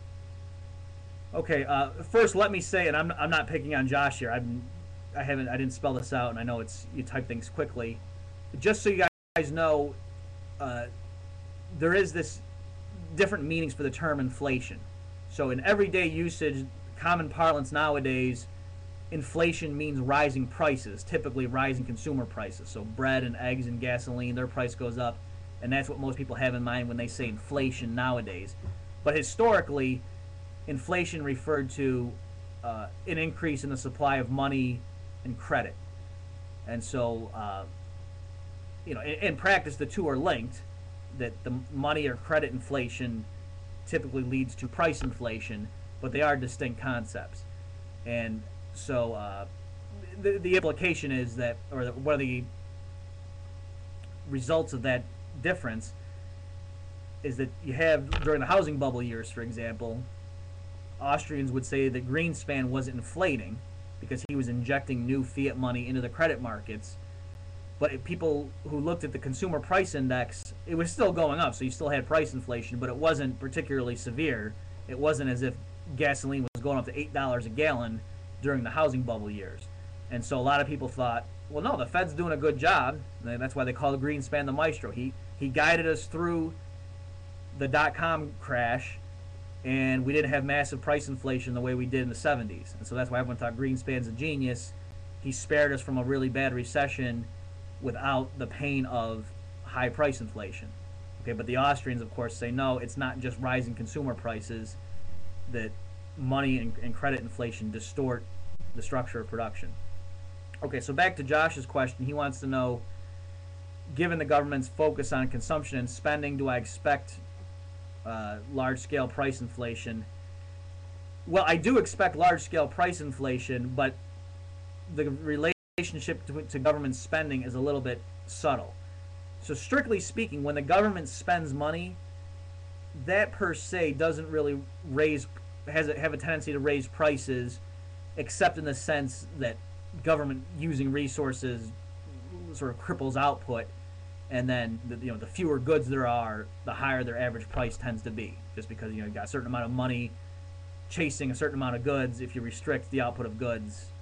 Okay, first let me say, and I'm not picking on Josh here. I didn't spell this out, and I know you type things quickly. Just so you guys know, there is this different meanings for the term inflation. So in everyday usage, common parlance nowadays, inflation means rising prices, typically rising consumer prices. So bread and eggs and gasoline, their price goes up, and that's what most people have in mind when they say inflation nowadays. But historically, inflation referred to an increase in the supply of money and credit. And so, in practice, the two are linked, that the money or credit inflation typically leads to price inflation, but they are distinct concepts. And so the implication is that, or one of the results of that difference is that you have, during the housing bubble years, for example, Austrians would say that Greenspan was inflating because he was injecting new fiat money into the credit markets. But people who looked at the consumer price index, it was still going up, so you still had price inflation, but it wasn't particularly severe. It wasn't as if gasoline was going up to $8 a gallon during the housing bubble years. And so a lot of people thought, well, no, the Fed's doing a good job. And that's why they call Greenspan the maestro. He guided us through the dot-com crash, and we didn't have massive price inflation the way we did in the 70s. And so that's why everyone thought Greenspan's a genius. He spared us from a really bad recession without the pain of high price inflation. Okay, but the Austrians, of course, say no, it's not just rising consumer prices, that money and credit inflation distort the structure of production. Okay, so back to Josh's question. He wants to know, given the government's focus on consumption and spending, do I expect large-scale price inflation? Well, I do expect large-scale price inflation, but the relationship to government spending is a little bit subtle. So strictly speaking, when the government spends money, that per se doesn't really have a tendency to raise prices, except in the sense that government using resources sort of cripples output, and then the fewer goods there are, the higher their average price tends to be, just because you've got a certain amount of money chasing a certain amount of goods. If you restrict the output of goods,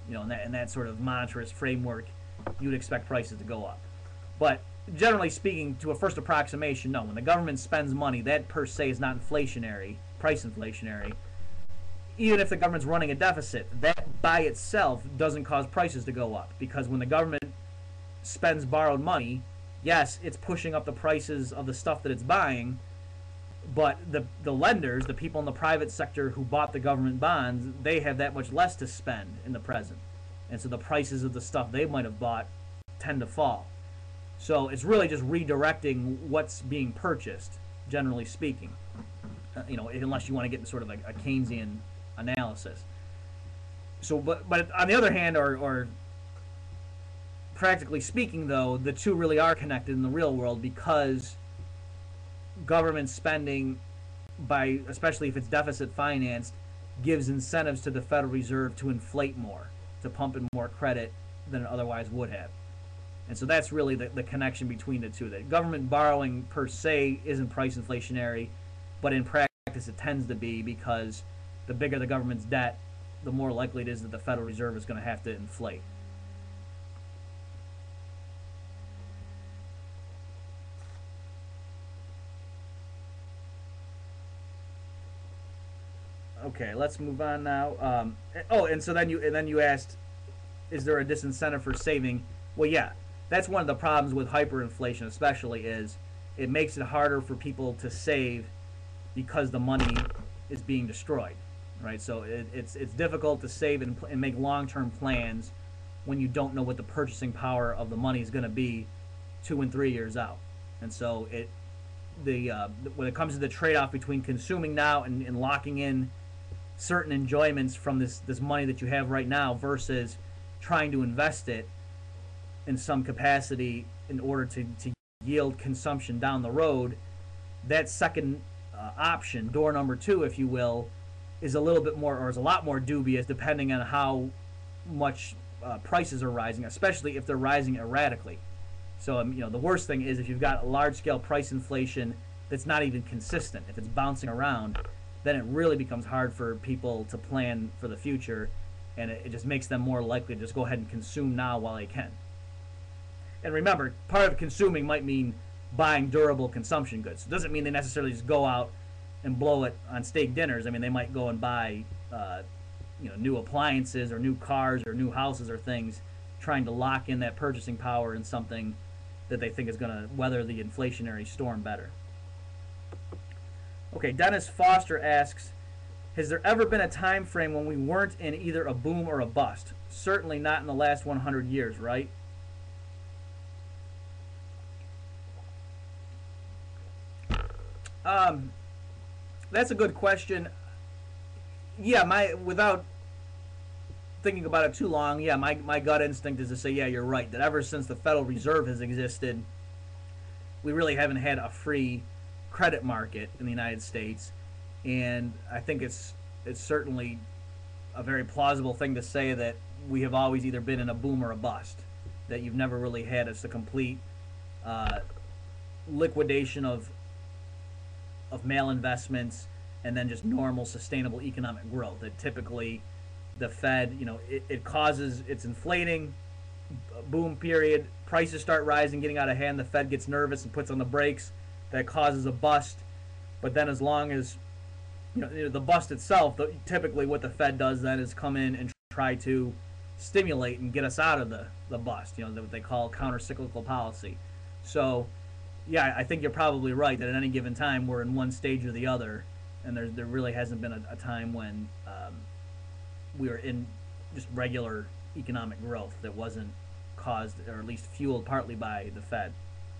in that sort of monetarist framework, you'd expect prices to go up. But generally speaking, to a first approximation, no. When the government spends money, that per se is not inflationary, price inflationary. Even if the government's running a deficit, that by itself doesn't cause prices to go up, because when the government spends borrowed money, yes, it's pushing up the prices of the stuff that it's buying, but the lenders, the people in the private sector who bought the government bonds, they have that much less to spend in the present. And so the prices of the stuff they might have bought tend to fall. So it's really just redirecting what's being purchased, generally speaking. Unless you want to get into sort of a Keynesian analysis. So, but on the other hand, or practically speaking, though, the two really are connected in the real world, because government spending, especially if it's deficit financed, gives incentives to the Federal Reserve to inflate more, to pump in more credit than it otherwise would have. And so that's really the connection between the two. That government borrowing per se isn't price inflationary, but in practice it tends to be, because the bigger the government's debt, the more likely it is that the Federal Reserve is going to have to inflate. Okay, let's move on now. And so then you asked, is there a disincentive for saving? Well, yeah, that's one of the problems with hyperinflation, especially, is it makes it harder for people to save because the money is being destroyed, right? So it's difficult to save and make long-term plans when you don't know what the purchasing power of the money is going to be 2 and 3 years out. And so when it comes to the trade-off between consuming now and locking in certain enjoyments from this money that you have right now versus trying to invest it in some capacity in order to yield consumption down the road, that second option, door number 2, if you will, is a little bit more, or is a lot more dubious, depending on how much prices are rising, especially if they're rising erratically. So the worst thing is if you've got large-scale price inflation that's not even consistent. If it's bouncing around, then it really becomes hard for people to plan for the future, and it just makes them more likely to just go ahead and consume now while they can. And remember, part of consuming might mean buying durable consumption goods. It doesn't mean they necessarily just go out and blow it on steak dinners. I mean, they might go and buy new appliances or new cars or new houses or things, trying to lock in that purchasing power in something that they think is going to weather the inflationary storm better. Okay, Dennis Foster asks, has there ever been a time frame when we weren't in either a boom or a bust? Certainly not in the last 100 years, right? That's a good question. Yeah, without thinking about it too long, yeah, my gut instinct is to say, yeah, you're right, that ever since the Federal Reserve has existed, we really haven't had a free credit market in the United States, and I think it's certainly a very plausible thing to say that we have always either been in a boom or a bust, that you've never really had a complete liquidation of malinvestments and then just normal sustainable economic growth. That typically the Fed, it's inflating, boom period, prices start rising, getting out of hand, the Fed gets nervous and puts on the brakes, that causes a bust. But then as long as the bust itself, typically what the Fed does then is come in and try to stimulate and get us out of the bust, what they call counter-cyclical policy. So yeah, I think you're probably right that at any given time we're in one stage or the other, and there really hasn't been a time when we were in just regular economic growth that wasn't caused, or at least fueled partly by the Fed.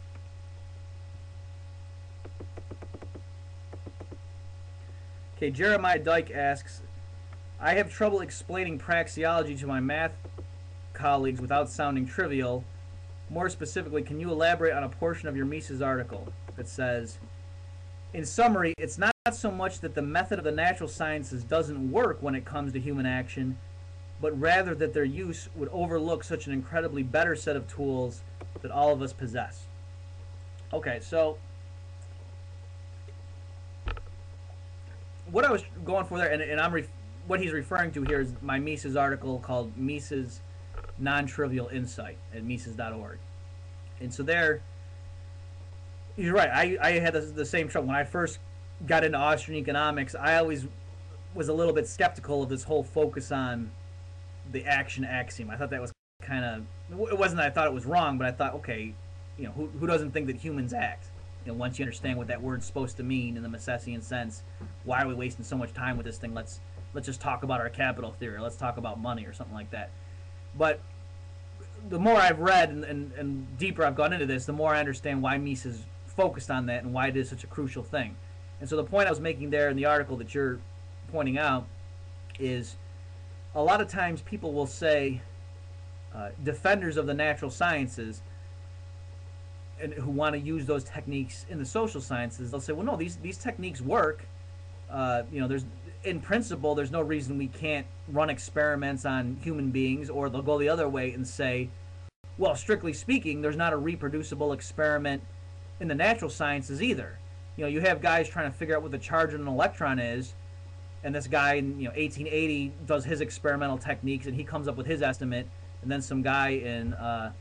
Okay, Jeremiah Dyke asks, I have trouble explaining praxeology to my math colleagues without sounding trivial. More specifically, can you elaborate on a portion of your Mises article that says, in summary, it's not so much that the method of the natural sciences doesn't work when it comes to human action, but rather that their use would overlook such an incredibly better set of tools that all of us possess. Okay, so what I was going for there, and I'm what he's referring to here is my Mises article called Mises Non-Trivial Insight at Mises.org. And so there, you're right. I had the same trouble. When I first got into Austrian economics, I always was a little bit skeptical of this whole focus on the action axiom. I thought that was kind of, it wasn't that I thought it was wrong, but I thought, okay, who doesn't think that humans act? Once you understand what that word's supposed to mean in the Misesian sense, why are we wasting so much time with this thing? Let's just talk about our capital theory. Let's talk about money or something like that. But the more I've read and deeper I've gone into this, the more I understand why Mises focused on that and why it is such a crucial thing. And so the point I was making there in the article that you're pointing out is a lot of times people will say, defenders of the natural sciences and who want to use those techniques in the social sciences, they'll say, well, no, these techniques work. There's in principle, there's no reason we can't run experiments on human beings, or they'll go the other way and say, well, strictly speaking, there's not a reproducible experiment in the natural sciences either. You have guys trying to figure out what the charge of an electron is, and this guy in 1880 does his experimental techniques and he comes up with his estimate, and then some guy in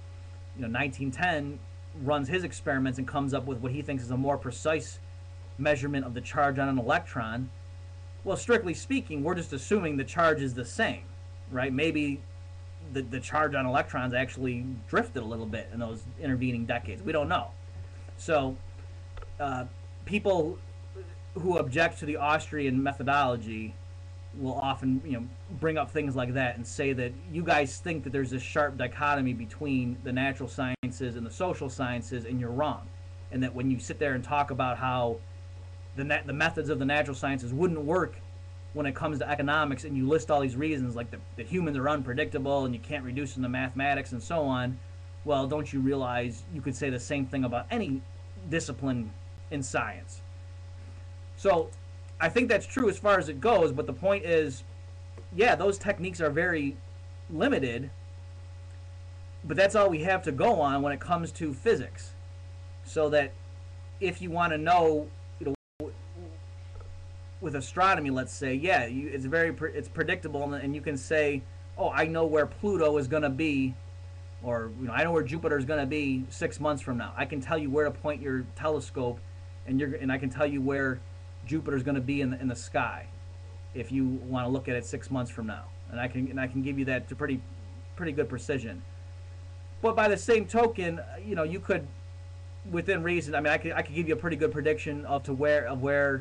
1910 runs his experiments and comes up with what he thinks is a more precise measurement of the charge on an electron. Well, strictly speaking, we're just assuming the charge is the same, right? Maybe the charge on electrons actually drifted a little bit in those intervening decades. We don't know. So people who object to the Austrian methodology will often bring up things like that and say that you guys think that there's this sharp dichotomy between the natural sciences and the social sciences, and you're wrong. And that when you sit there and talk about how the methods of the natural sciences wouldn't work when it comes to economics, and you list all these reasons like that humans are unpredictable and you can't reduce them to mathematics and so on, well, don't you realize you could say the same thing about any discipline in science? So I think that's true as far as it goes, but the point is, yeah, those techniques are very limited, but that's all we have to go on when it comes to physics. So that if you want to know, with astronomy, let's say, yeah, it's predictable, and you can say, oh, I know where Pluto is going to be, or I know where Jupiter is going to be 6 months from now. I can tell you where to point your telescope, and I can tell you where Jupiter is going to be in the sky, if you want to look at it 6 months from now, and I can give you that to pretty good precision. But by the same token, you could, within reason, I mean, I could give you a pretty good prediction of where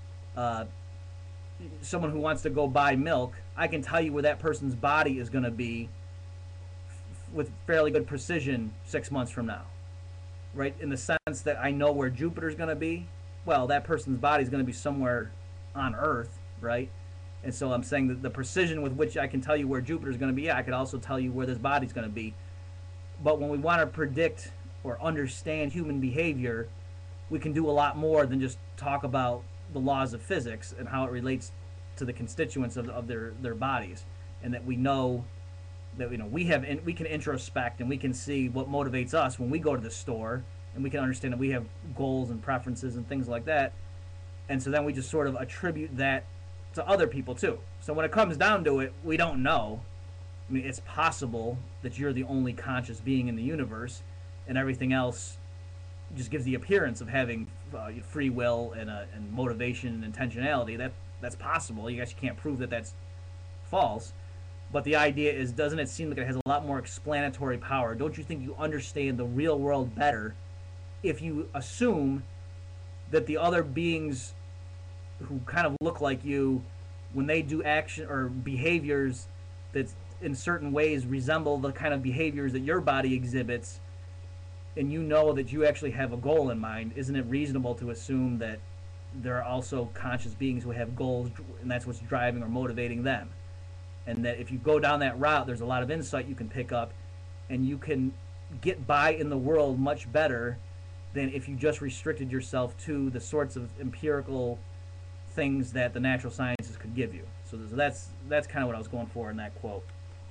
someone who wants to go buy milk, I can tell you where that person's body is going to be with fairly good precision 6 months from now, right? In the sense that I know where Jupiter's going to be. Well, that person's body is going to be somewhere on Earth, right? And so I'm saying that the precision with which I can tell you where Jupiter's going to be, I could also tell you where this body's going to be. But when we want to predict or understand human behavior, we can do a lot more than just talk about the laws of physics and how it relates to the constituents of their bodies, and that we know that we can introspect and we can see what motivates us when we go to the store, and we can understand that we have goals and preferences and things like that, and so then we just sort of attribute that to other people too. So when it comes down to it, we don't know. I mean, it's possible that you're the only conscious being in the universe, and everything else just gives the appearance of having free will and motivation and intentionality. That's possible. You guys can't prove that that's false. But the idea is, doesn't it seem like it has a lot more explanatory power? Don't you think you understand the real world better if you assume that the other beings who kind of look like you, when they do action or behaviors that in certain ways resemble the kind of behaviors that your body exhibits, and you know that you actually have a goal in mind, isn't it reasonable to assume that there are also conscious beings who have goals, and that's what's driving or motivating them? And that if you go down that route, there's a lot of insight you can pick up, and you can get by in the world much better than if you just restricted yourself to the sorts of empirical things that the natural sciences could give you. So that's kind of what I was going for in that quote.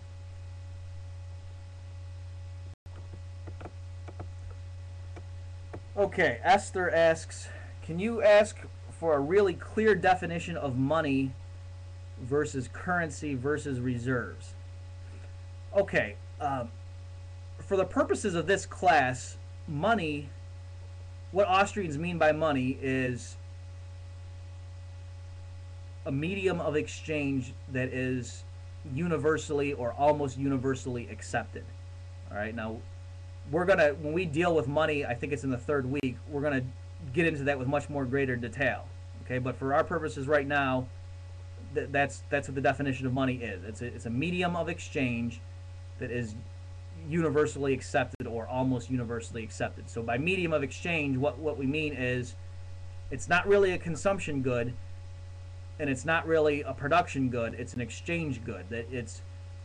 Okay, Esther asks, can you ask for a really clear definition of money versus currency versus reserves. Okay, for the purposes of this class, money, what Austrians mean by money is a medium of exchange that is universally or almost universally accepted. All right, now when we deal with money, I think it's in the third week, we're gonna get into that with much more greater detail. Okay, but for our purposes right now, that's what the definition of money is. It's a medium of exchange that is universally accepted or almost universally accepted. So by medium of exchange, what we mean is it's not really a consumption good, and it's not really a production good. It's an exchange good. That it's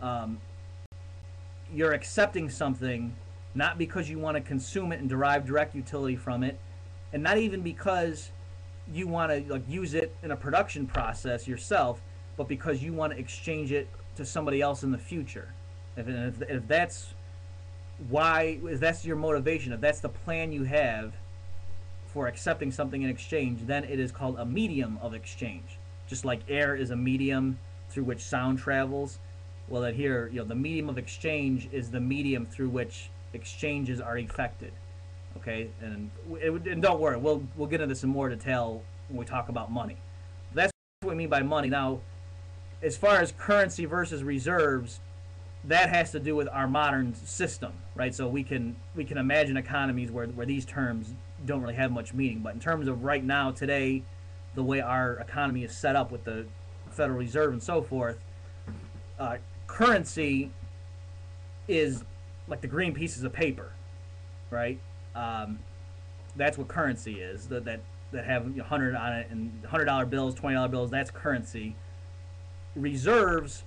you're accepting something not because you want to consume it and derive direct utility from it, and not even because you want to like use it in a production process yourself, but because you want to exchange it to somebody else in the future. If that's why, if that's your motivation, if that's the plan you have for accepting something in exchange, then it is called a medium of exchange. Just like air is a medium through which sound travels. Well, that here, the medium of exchange is the medium through which exchanges are effected. Okay, and don't worry, we'll get into this in more detail when we talk about money. That's what we mean by money. Now, as far as currency versus reserves, that has to do with our modern system, right? So we can imagine economies where these terms don't really have much meaning. But in terms of right now, today, the way our economy is set up with the Federal Reserve and so forth, currency is like the green pieces of paper, right? That's what currency is. That have 100 on it and $100 bills, $20 bills. That's currency. Reserves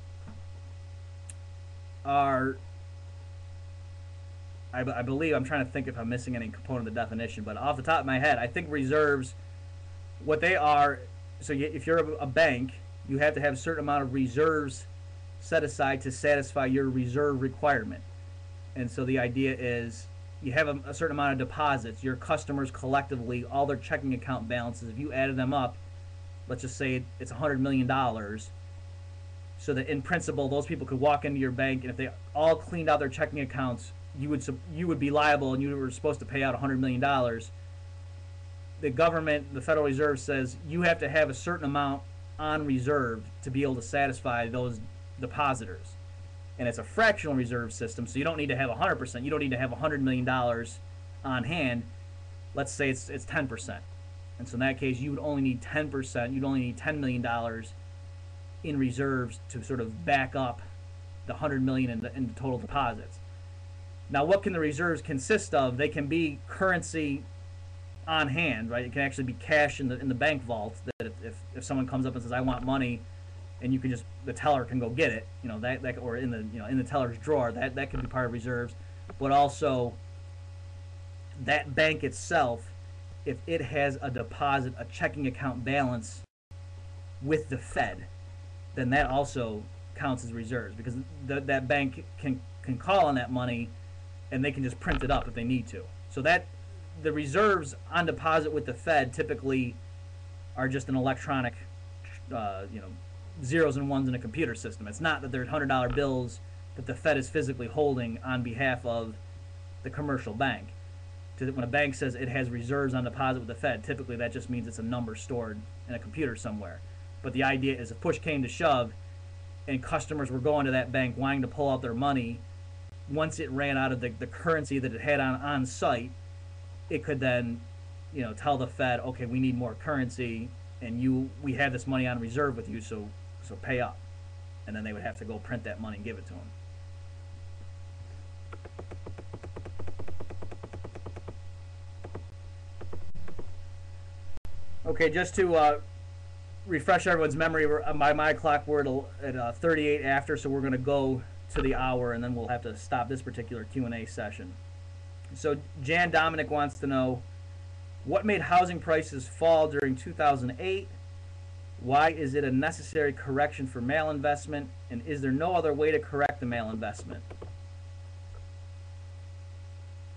are, I believe, I'm trying to think if I'm missing any component of the definition, but off the top of my head, I think reserves, what they are, so if you're a bank, you have to have a certain amount of reserves set aside to satisfy your reserve requirement. And so the idea is you have a certain amount of deposits. Your customers collectively, all their checking account balances, if you added them up, let's just say it's $100 million, so that in principle those people could walk into your bank, and if they all cleaned out their checking accounts, you would be liable, and you were supposed to pay out $100 million. The government, the Federal Reserve, says you have to have a certain amount on reserve to be able to satisfy those depositors. And it's a fractional reserve system, so you don't need to have 100%. You don't need to have $100 million on hand. Let's say it's 10%. And so in that case, you would only need 10%. You'd only need $10 million in reserves to sort of back up the $100 million in the total deposits. Now, what can the reserves consist of? They can be currency on hand, right? It can actually be cash in the bank vault. That if someone comes up and says, "I want money," and you can just, the teller can go get it, that or in the teller's drawer, that could be part of reserves. But also that bank itself, if it has a deposit, a checking account balance with the Fed, then that also counts as reserves, because that bank can call on that money, and they can just print it up if they need to. So that the reserves on deposit with the Fed typically are just an electronic, zeros and ones in a computer system. It's not that they're $100 bills that the Fed is physically holding on behalf of the commercial bank. When a bank says it has reserves on deposit with the Fed, typically that just means it's a number stored in a computer somewhere. But the idea is if push came to shove and customers were going to that bank wanting to pull out their money, once it ran out of the currency that it had on site, it could then tell the Fed, okay, we need more currency, and we have this money on reserve with you, so pay up. And then they would have to go print that money and give it to them. Okay, just to refresh everyone's memory, by my clock we're at 38 after, so we're going to go to the hour, and then we'll have to stop this particular Q&A session. So Jan Dominic wants to know, what made housing prices fall during 2008? Why is it a necessary correction for malinvestment? And is there no other way to correct the malinvestment?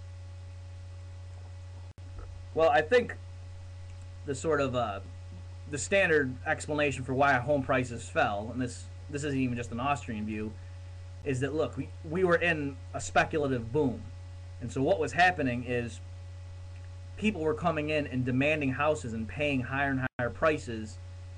Well, I think the the standard explanation for why home prices fell, and this isn't even just an Austrian view, is that look, we were in a speculative boom, and so what was happening is people were coming in and demanding houses and paying higher and higher prices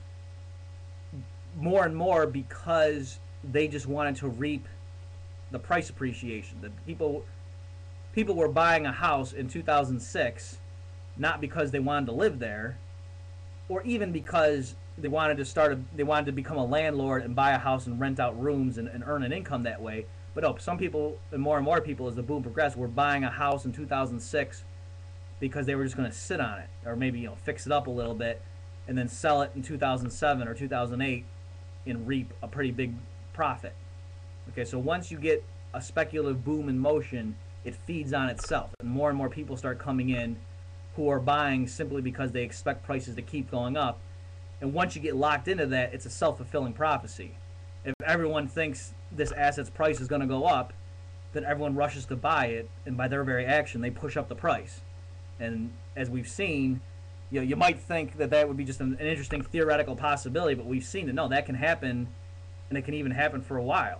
more and more because they just wanted to reap the price appreciation. That people were buying a house in 2006 not because they wanted to live there, or even because they wanted to become a landlord and buy a house and rent out rooms and earn an income that way. But no, some people and more people, as the boom progressed, were buying a house in 2006 because they were just going to sit on it, or maybe fix it up a little bit and then sell it in 2007 or 2008 and reap a pretty big profit. Okay, so once you get a speculative boom in motion, it feeds on itself, and more people start coming in who are buying simply because they expect prices to keep going up. And once you get locked into that, it's a self-fulfilling prophecy. If everyone thinks this asset's price is going to go up, then everyone rushes to buy it, and by their very action, they push up the price. And as we've seen, you might think that would be just an interesting theoretical possibility, but we've seen that no, that can happen, and it can even happen for a while.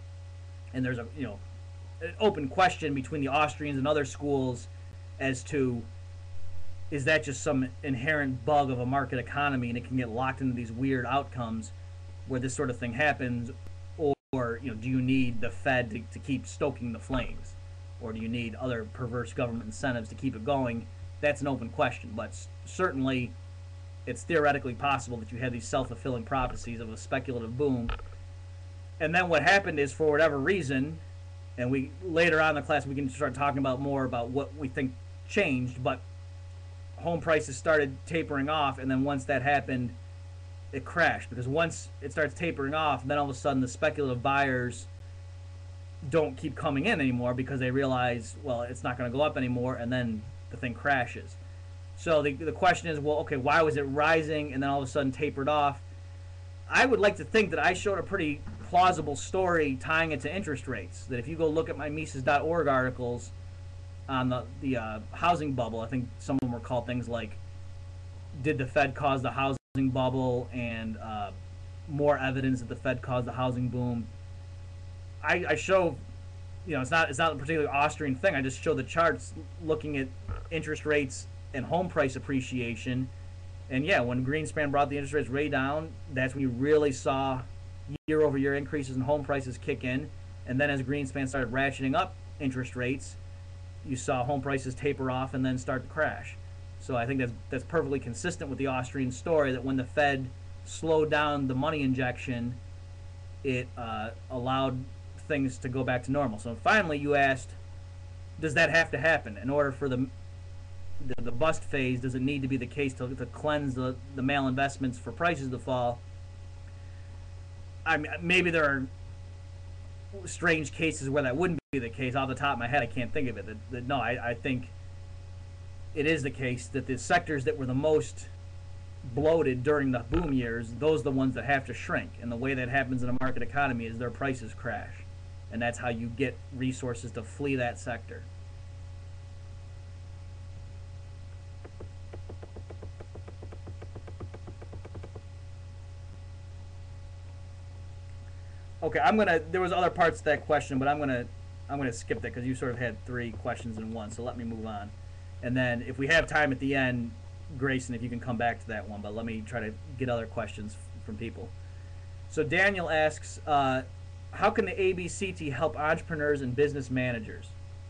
And there's an open question between the Austrians and other schools as to, is that just some inherent bug of a market economy and it can get locked into these weird outcomes where this sort of thing happens, or do you need the Fed to keep stoking the flames, or do you need other perverse government incentives to keep it going? That's an open question, but certainly it's theoretically possible that you have these self-fulfilling prophecies of a speculative boom. And then what happened is, for whatever reason, and we later on in the class we can start talking about more about what we think changed, but home prices started tapering off, and then once that happened, it crashed, because once it starts tapering off, then all of a sudden the speculative buyers don't keep coming in anymore because they realize, well, it's not going to go up anymore, and then the thing crashes. So the question is, well, okay, why was it rising and then all of a sudden tapered off? I would like to think that I showed a pretty plausible story tying it to interest rates. That if you go look at my Mises.org articles on the housing bubble, I think some of them were called things like, did the Fed cause the housing bubble, and more evidence that the Fed caused the housing boom. I show, it's not a particularly Austrian thing. I just show the charts looking at interest rates and home price appreciation. And yeah, when Greenspan brought the interest rates way down, that's when you really saw year-over-year increases in home prices kick in. And then as Greenspan started ratcheting up interest rates, you saw home prices taper off and then start to crash. So I think that's perfectly consistent with the Austrian story, that when the Fed slowed down the money injection, it allowed things to go back to normal. So finally you asked, does that have to happen in order for the bust phase? Does it need to be the case to cleanse the malinvestments for prices to fall? I mean, maybe there are strange cases where that wouldn't be the case. Off the top of my head, I can't think of it. No, I think it is the case that the sectors that were the most bloated during the boom years, those are the ones that have to shrink. And the way that happens in a market economy is their prices crash. And that's how you get resources to flee that sector. Okay, there was other parts to that question, but I'm gonna skip that because you sort of had three questions in one, so let me move on. And then if we have time at the end, Grayson, if you can come back to that one, but let me try to get other questions from people. So Daniel asks, how can the ABCT help entrepreneurs and business managers?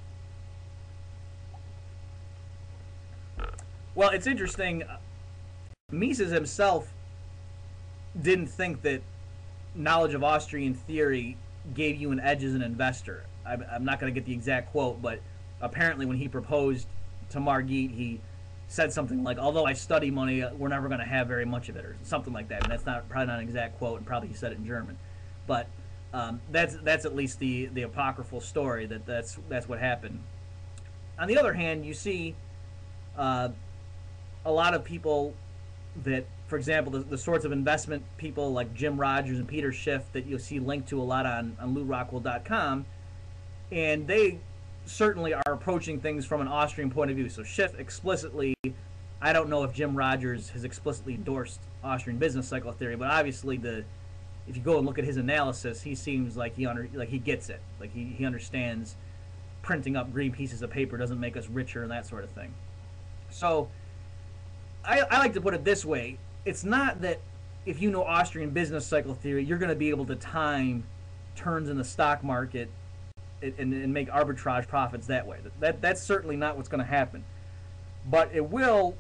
Well, it's interesting. Mises himself didn't think that knowledge of Austrian theory gave you an edge as an investor. I'm not going to get the exact quote, but apparently when he proposed to Margit, he said something like, although I study money, we're never going to have very much of it, or something like that. And that's probably not an exact quote, and probably he said it in German. But that's at least the apocryphal story, that's what happened. On the other hand, you see a lot of people that, for example, the sorts of investment people like Jim Rogers and Peter Schiff that you'll see linked to a lot on LewRockwell.com, and they certainly are approaching things from an Austrian point of view. So Schiff explicitly I don't know if Jim Rogers has explicitly endorsed Austrian business cycle theory, but obviously if you go and look at his analysis, he seems like he gets it. Like he understands printing up green pieces of paper doesn't make us richer and that sort of thing. So I like to put it this way. It's not that if you know Austrian business cycle theory, you're going to be able to time turns in the stock market and make arbitrage profits that way. That's certainly not what's going to happen. But it will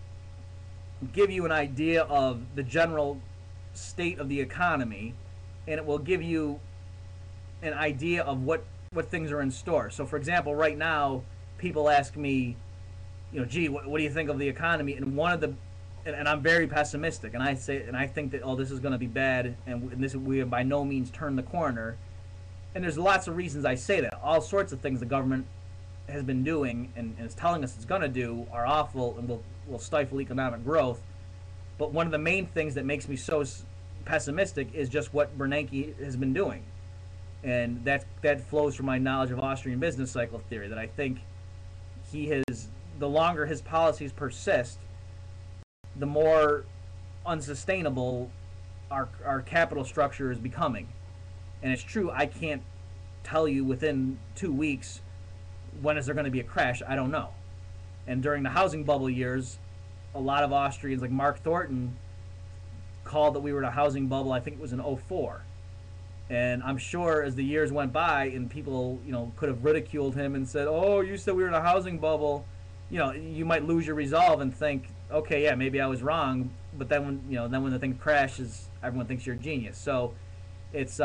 give you an idea of the general state of the economy, and it will give you an idea of what things are in store. So, for example, right now, people ask me, gee, what do you think of the economy? And and I'm very pessimistic, and I think that this is going to be bad, and we have by no means turned the corner. And there's lots of reasons I say that. All sorts of things the government has been doing and is telling us it's going to do are awful and will stifle economic growth. But one of the main things that makes me so pessimistic is just what Bernanke has been doing. And that flows from my knowledge of Austrian business cycle theory, that I think the longer his policies persist, the more unsustainable our capital structure is becoming. And it's true, I can't tell you within 2 weeks when is there going to be a crash. I don't know. And during the housing bubble years, a lot of Austrians, like Mark Thornton, called that we were in a housing bubble. I think it was in 2004. And I'm sure as the years went by and people, could have ridiculed him and said, "Oh, you said we were in a housing bubble," you might lose your resolve and think, "Okay, yeah, maybe I was wrong." But then when the thing crashes, everyone thinks you're a genius. So it's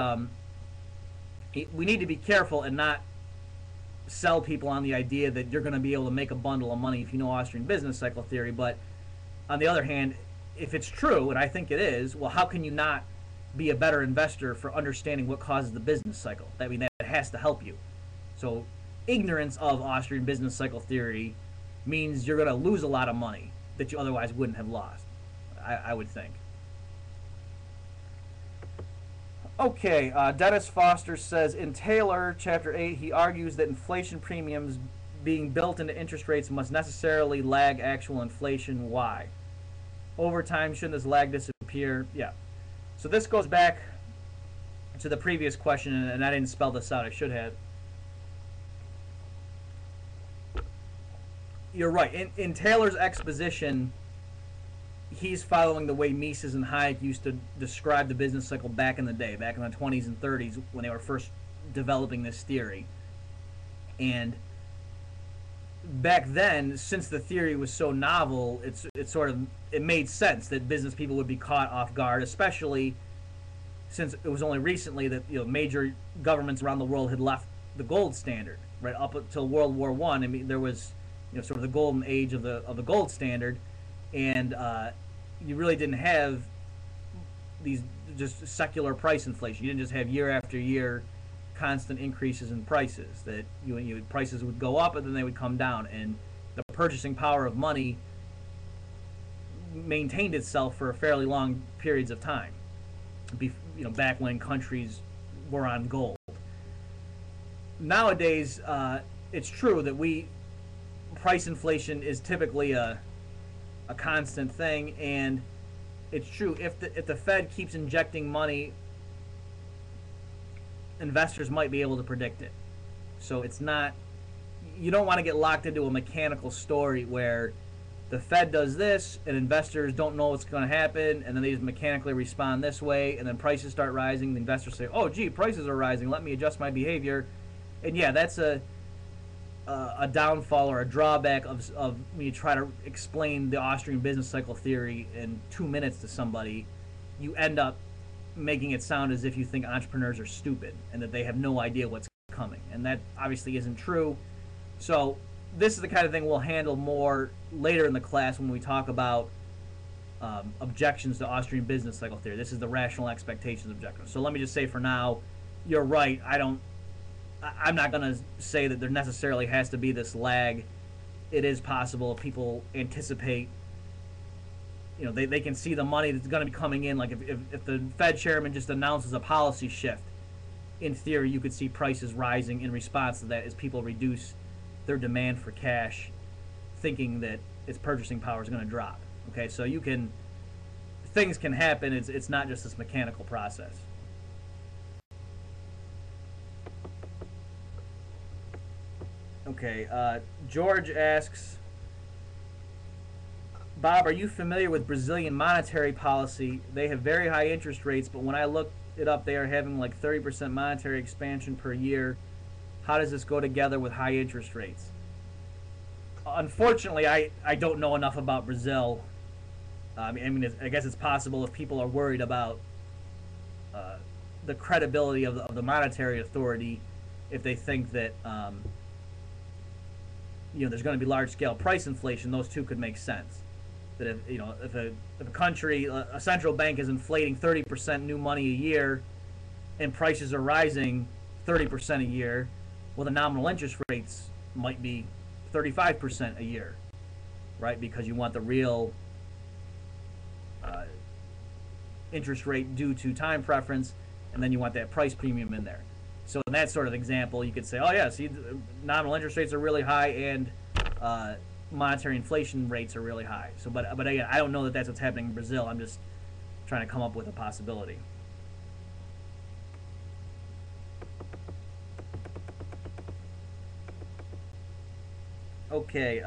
we need to be careful and not sell people on the idea that you're going to be able to make a bundle of money if you know Austrian business cycle theory. But on the other hand, if it's true, and I think it is, well, how can you not be a better investor for understanding what causes the business cycle? I mean, that has to help you. So ignorance of Austrian business cycle theory means you're going to lose a lot of money that you otherwise wouldn't have lost, I would think. Okay, Dennis Foster says, in Taylor, Chapter 8, he argues that inflation premiums being built into interest rates must necessarily lag actual inflation. Why? Over time, shouldn't this lag disappear? Yeah. So this goes back to the previous question, and I didn't spell this out. I should have. You're right. In Taylor's exposition, he's following the way Mises and Hayek used to describe the business cycle back in the day, back in the 20s and 30s when they were first developing this theory. And back then, since the theory was so novel, it made sense that business people would be caught off guard, especially since it was only recently that major governments around the world had left the gold standard. Right up until World War I, I mean, there was sort of the golden age of the gold standard, and you really didn't have these just secular price inflation. You didn't just have year after year constant increases in prices, that prices would go up and then they would come down, and the purchasing power of money maintained itself for fairly long periods of time, back when countries were on gold. Nowadays, it's true that price inflation is typically a constant thing, and it's true if the Fed keeps injecting money, investors might be able to predict it. So you don't want to get locked into a mechanical story where the Fed does this and investors don't know what's going to happen, and then they just mechanically respond this way, and then prices start rising. The investors say, "Oh, gee, prices are rising. Let me adjust my behavior." And yeah, that's a downfall or a drawback of when you try to explain the Austrian business cycle theory in 2 minutes to somebody. You end up making it sound as if you think entrepreneurs are stupid and that they have no idea what's coming, and that obviously isn't true. So this is the kind of thing we'll handle more later in the class when we talk about objections to Austrian business cycle theory. This is the rational expectations objection. So let me just say for now, you're right. I'm not going to say that there necessarily has to be this lag. It is possible if people anticipate, they can see the money that's going to be coming in. Like if the Fed chairman just announces a policy shift, in theory, you could see prices rising in response to that as people reduce their demand for cash, thinking that its purchasing power is going to drop. Okay, so things can happen. It's not just this mechanical process. Okay, George asks, Bob, are you familiar with Brazilian monetary policy? They have very high interest rates, but when I look it up, they are having like 30% monetary expansion per year. How does this go together with high interest rates? Unfortunately, I don't know enough about Brazil. I I guess it's possible if people are worried about the credibility of the monetary authority, if they think that there's going to be large scale price inflation, those two could make sense. That if a country, a central bank is inflating 30% new money a year, and prices are rising 30% a year, well, the nominal interest rates might be 35% a year, right? Because you want the real interest rate due to time preference, and then you want that price premium in there. So in that sort of example, you could say, oh yeah, see, nominal interest rates are really high, and monetary inflation rates are really high. So, but again, I don't know that that's what's happening in Brazil. I'm just trying to come up with a possibility. Okay,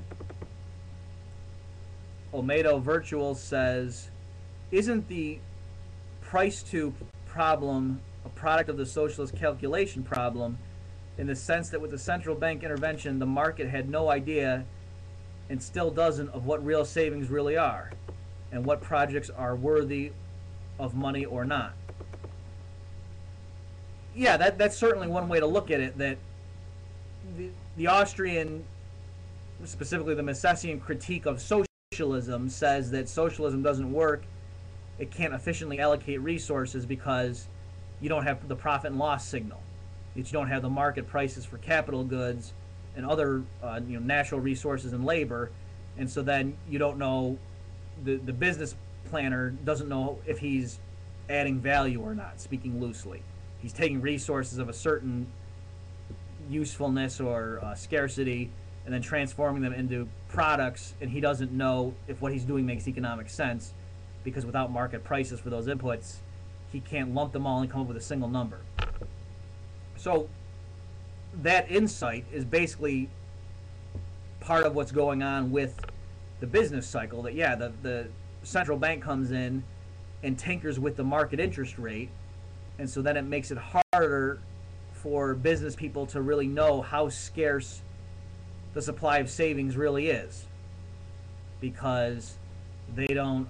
Omedo Virtual says, isn't the price to problem a product of the socialist calculation problem, in the sense that with the central bank intervention, the market had no idea and still doesn't of what real savings really are and what projects are worthy of money or not? Yeah, that's certainly one way to look at it, that the Austrian, specifically the Misesian critique of socialism, says that socialism doesn't work. It can't efficiently allocate resources because you don't have the profit and loss signal. You don't have the market prices for capital goods and other natural resources and labor, and so then you don't know, the business planner doesn't know if he's adding value or not, speaking loosely. He's taking resources of a certain usefulness or scarcity and then transforming them into products, and he doesn't know if what he's doing makes economic sense, because without market prices for those inputs, he can't lump them all and come up with a single number. So that insight is basically part of what's going on with the business cycle, that yeah, the central bank comes in and tinkers with the market interest rate, and so then it makes it harder for business people to really know how scarce the supply of savings really is, because they don't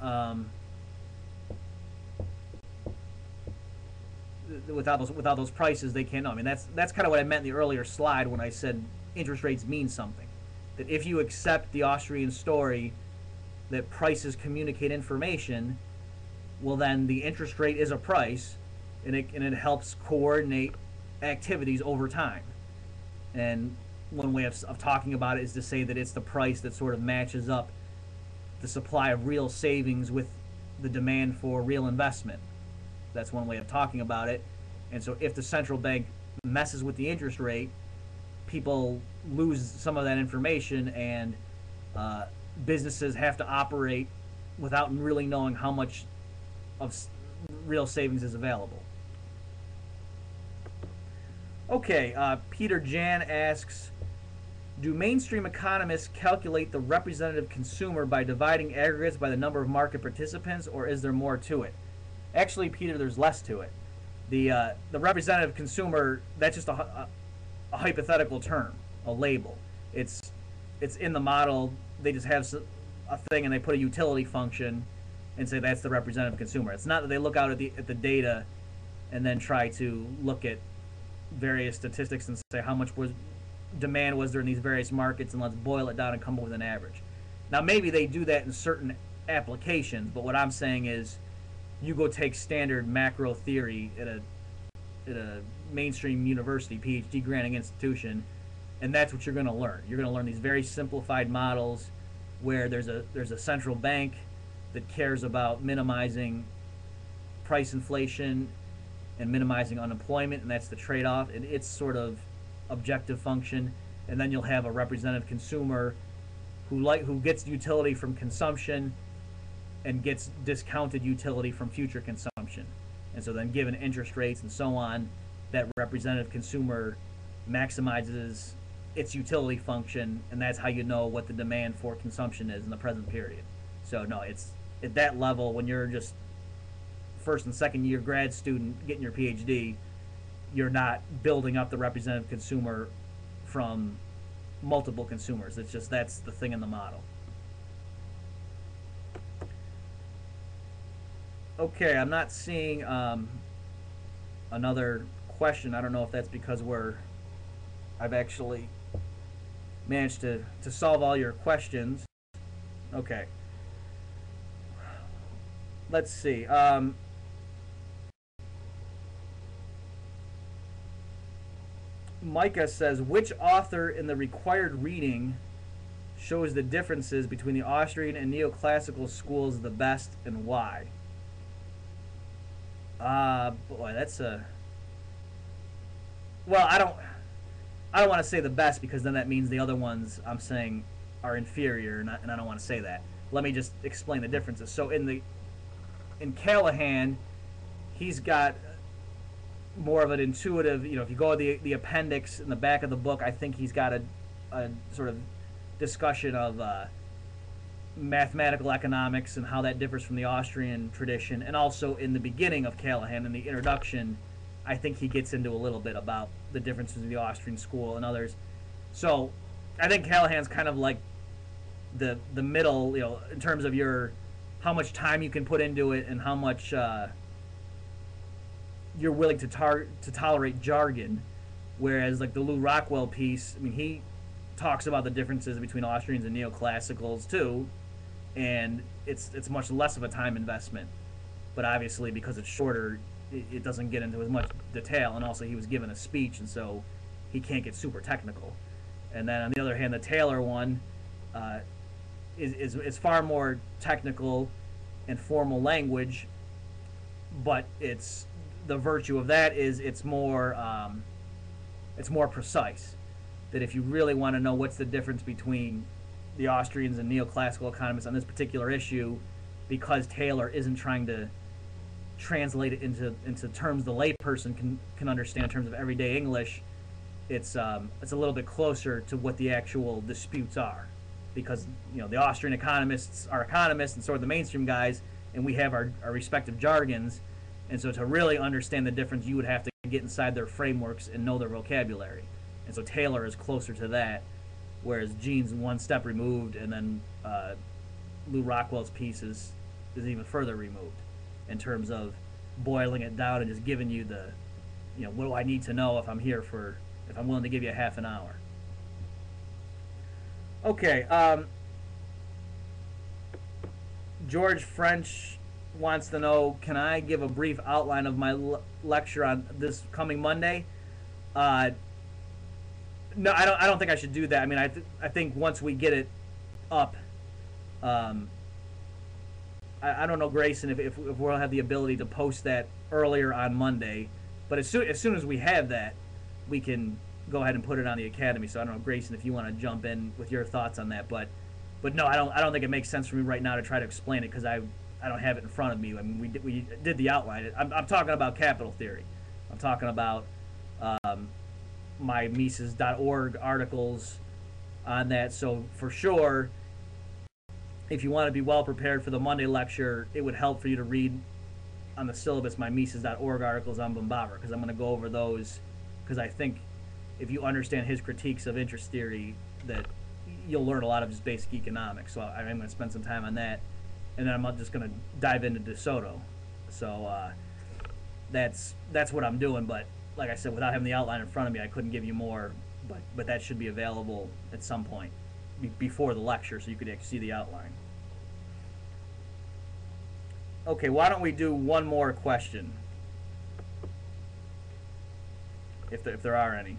without those prices, they can't know. I mean, that's kind of what I meant in the earlier slide when I said interest rates mean something. That if you accept the Austrian story that prices communicate information, well, then the interest rate is a price, and it helps coordinate activities over time. And one way of talking about it is to say that it's the price that sort of matches up the supply of real savings with the demand for real investment. That's one way of talking about it. And so if the central bank messes with the interest rate, people lose some of that information, and businesses have to operate without really knowing how much of real savings is available. Okay, Peter Jan asks, do mainstream economists calculate the representative consumer by dividing aggregates by the number of market participants, or is there more to it? Actually, Peter, there's less to it. The representative consumer, that's just a hypothetical term, a label. It's in the model. They just have a thing and they put a utility function and say that's the representative consumer. It's not that they look out at the data and then try to look at various statistics and say how much demand was there in these various markets, and let's boil it down and come up with an average. Now, maybe they do that in certain applications, but what I'm saying is, you go take standard macro theory at a mainstream university, PhD granting institution, and that's what you're going to learn. You're going to learn these very simplified models where there's a central bank that cares about minimizing price inflation and minimizing unemployment, and that's the trade-off, and its sort of objective function. And then you'll have a representative consumer who gets utility from consumption and gets discounted utility from future consumption. And so then given interest rates and so on, that representative consumer maximizes its utility function, and that's how you know what the demand for consumption is in the present period. So no, it's at that level when you're just first and second year grad student getting your PhD, you're not building up the representative consumer from multiple consumers. It's just that's the thing in the model. Okay, I'm not seeing another question. I don't know if that's because I've actually managed to solve all your questions. Okay. Let's see. Micah says, which author in the required reading shows the differences between the Austrian and neoclassical schools the best and why? Boy, that's a... Well, I don't want to say the best because then that means the other ones I'm saying are inferior, and I don't want to say that. Let me just explain the differences. So in Callahan, he's got more of an intuitive, if you go to the appendix in the back of the book, I think he's got a sort of discussion of mathematical economics and how that differs from the Austrian tradition. And also in the beginning of Callahan, in the introduction, I think he gets into a little bit about the differences in the Austrian school and others. So I think Callahan's kind of like the middle, in terms of how much time you can put into it and how much you're willing to tolerate jargon, whereas like the Lou Rockwell piece, I mean, he talks about the differences between Austrians and neoclassicals too, and it's much less of a time investment, but obviously because it's shorter, it doesn't get into as much detail, and also he was given a speech, and so he can't get super technical. And then on the other hand, the Taylor one is far more technical and formal language, but the virtue of that is it's more precise. That if you really want to know what's the difference between the Austrians and neoclassical economists on this particular issue, because Taylor isn't trying to translate it into terms the layperson can understand in terms of everyday English, it's a little bit closer to what the actual disputes are, because the Austrian economists are economists and so are the mainstream guys, and we have our respective jargons. And so to really understand the difference, you would have to get inside their frameworks and know their vocabulary. And so Taylor is closer to that, whereas Gene's one step removed, and then Lou Rockwell's piece is even further removed in terms of boiling it down and just giving you what do I need to know if I'm willing to give you a half an hour. Okay, George French wants to know, can I give a brief outline of my lecture on this coming Monday? No, I don't think I should do that. I mean, I think once we get it up, I don't know, Grayson, if we'll have the ability to post that earlier on Monday, but as soon as we have that, we can go ahead and put it on the Academy. So I don't know, Grayson, if you want to jump in with your thoughts on that, but no, I don't think it makes sense for me right now to try to explain it because I don't have it in front of me. I mean, we did the outline. I'm talking about capital theory. I'm talking about my Mises.org articles on that. So for sure, if you want to be well prepared for the Monday lecture, it would help for you to read on the syllabus my Mises.org articles on Bombauer, because I'm going to go over those, because I think if you understand his critiques of interest theory, that you'll learn a lot of just basic economics. So I'm going to spend some time on that, and then I'm just going to dive into De Soto. So that's what I'm doing. But like I said, without having the outline in front of me, I couldn't give you more. But that should be available at some point before the lecture, so you could actually see the outline. Okay, why don't we do one more question, if there are any.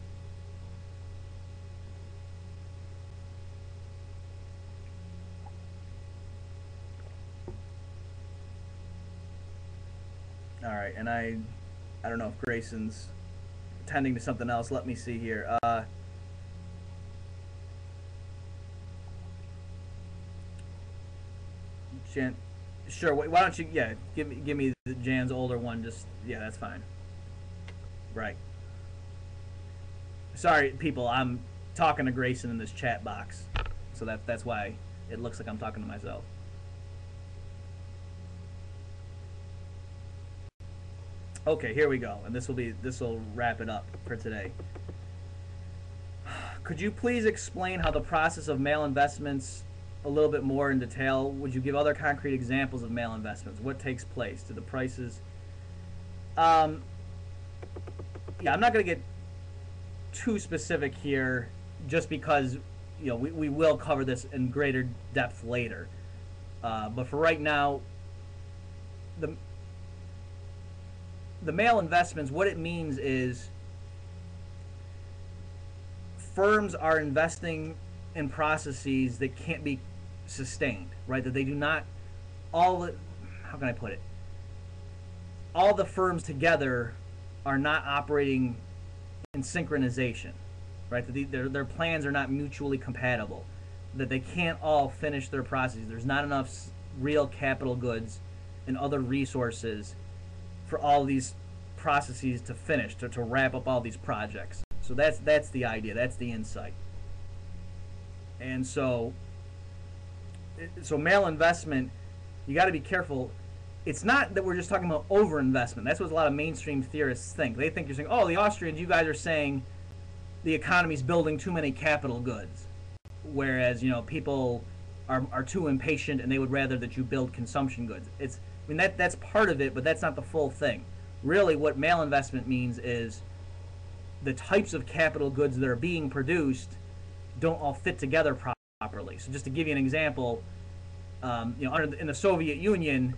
All right, and I don't know if Grayson's tending to something else. Let me see here. Jan, sure. Why don't you? Yeah, give me Jan's older one. Just yeah, that's fine. Right. Sorry, people. I'm talking to Grayson in this chat box, so that's why it looks like I'm talking to myself. Okay, here we go, and this will wrap it up for today. Could you please explain how the process of male investments a little bit more in detail? Would you give other concrete examples of male investments? What takes place? Do the prices? Yeah, I'm not going to get too specific here, just because we will cover this in greater depth later. But for right now, the male investments, what it means is firms are investing in processes that can't be sustained, right? That they do not, how can I put it? All the firms together are not operating in synchronization, right? That their plans are not mutually compatible, that they can't all finish their processes. There's not enough real capital goods and other resources for all these processes to finish, to wrap up all these projects. So that's the idea. That's the insight. And so male investment, you got to be careful. It's not that we're just talking about overinvestment. That's what a lot of mainstream theorists think. They think you're saying, oh, the Austrians, you guys are saying the economy's building too many capital goods, whereas people are too impatient and they would rather that you build consumption goods. That's part of it, but that's not the full thing. Really, what male investment means is the types of capital goods that are being produced don't all fit together properly. So just to give you an example, in the Soviet Union,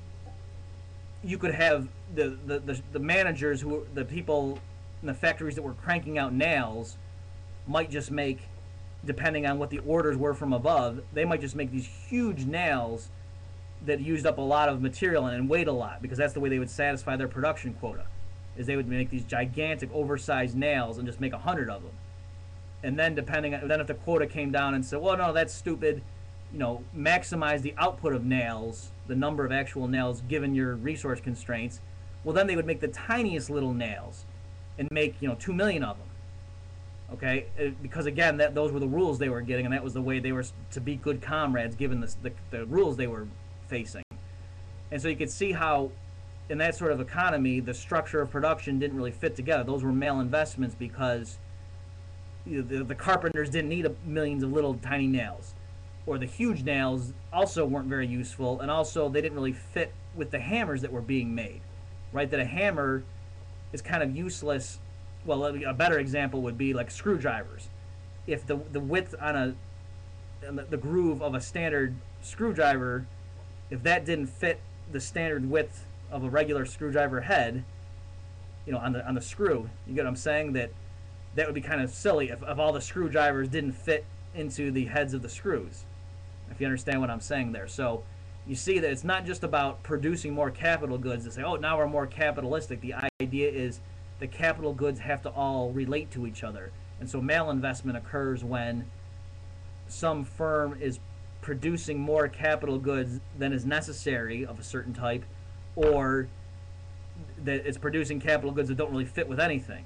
you could have the managers, the people in the factories that were cranking out nails might just make, depending on what the orders were from above, they might just make these huge nails that used up a lot of material and weighed a lot, because that's the way they would satisfy their production quota, is they would make these gigantic oversized nails and just make 100 of them. And then if the quota came down and said, well, no, that's stupid, maximize the output of nails, the number of actual nails given your resource constraints, well, then they would make the tiniest little nails and make 2 million of them. Okay, because again, those were the rules they were getting, and that was the way they were to be good comrades given the rules they were facing. And so you could see how in that sort of economy the structure of production didn't really fit together. Those were male investments because the carpenters didn't need millions of little tiny nails, or the huge nails also weren't very useful, and also they didn't really fit with the hammers that were being made, right? That a hammer is kind of useless. Well, a better example would be like screwdrivers. If the width on the groove of a standard screwdriver, if that didn't fit the standard width of a regular screwdriver head, on the screw, you get what I'm saying? That would be kind of silly if all the screwdrivers didn't fit into the heads of the screws, if you understand what I'm saying there. So you see that it's not just about producing more capital goods to say, oh, now we're more capitalistic. The idea is the capital goods have to all relate to each other. And so male investment occurs when some firm is producing more capital goods than is necessary of a certain type, or that it's producing capital goods that don't really fit with anything.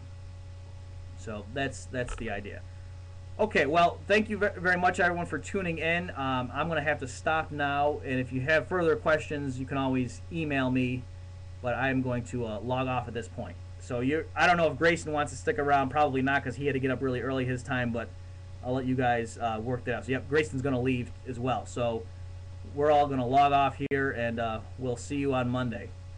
So that's the idea. Okay, well, thank you very much, everyone, for tuning in. I'm going to have to stop now, and if you have further questions, you can always email me, but I'm going to log off at this point. So I don't know if Grayson wants to stick around. Probably not, because he had to get up really early his time, but I'll let you guys work that out. So, yep, Grayson's going to leave as well. So we're all going to log off here, and we'll see you on Monday.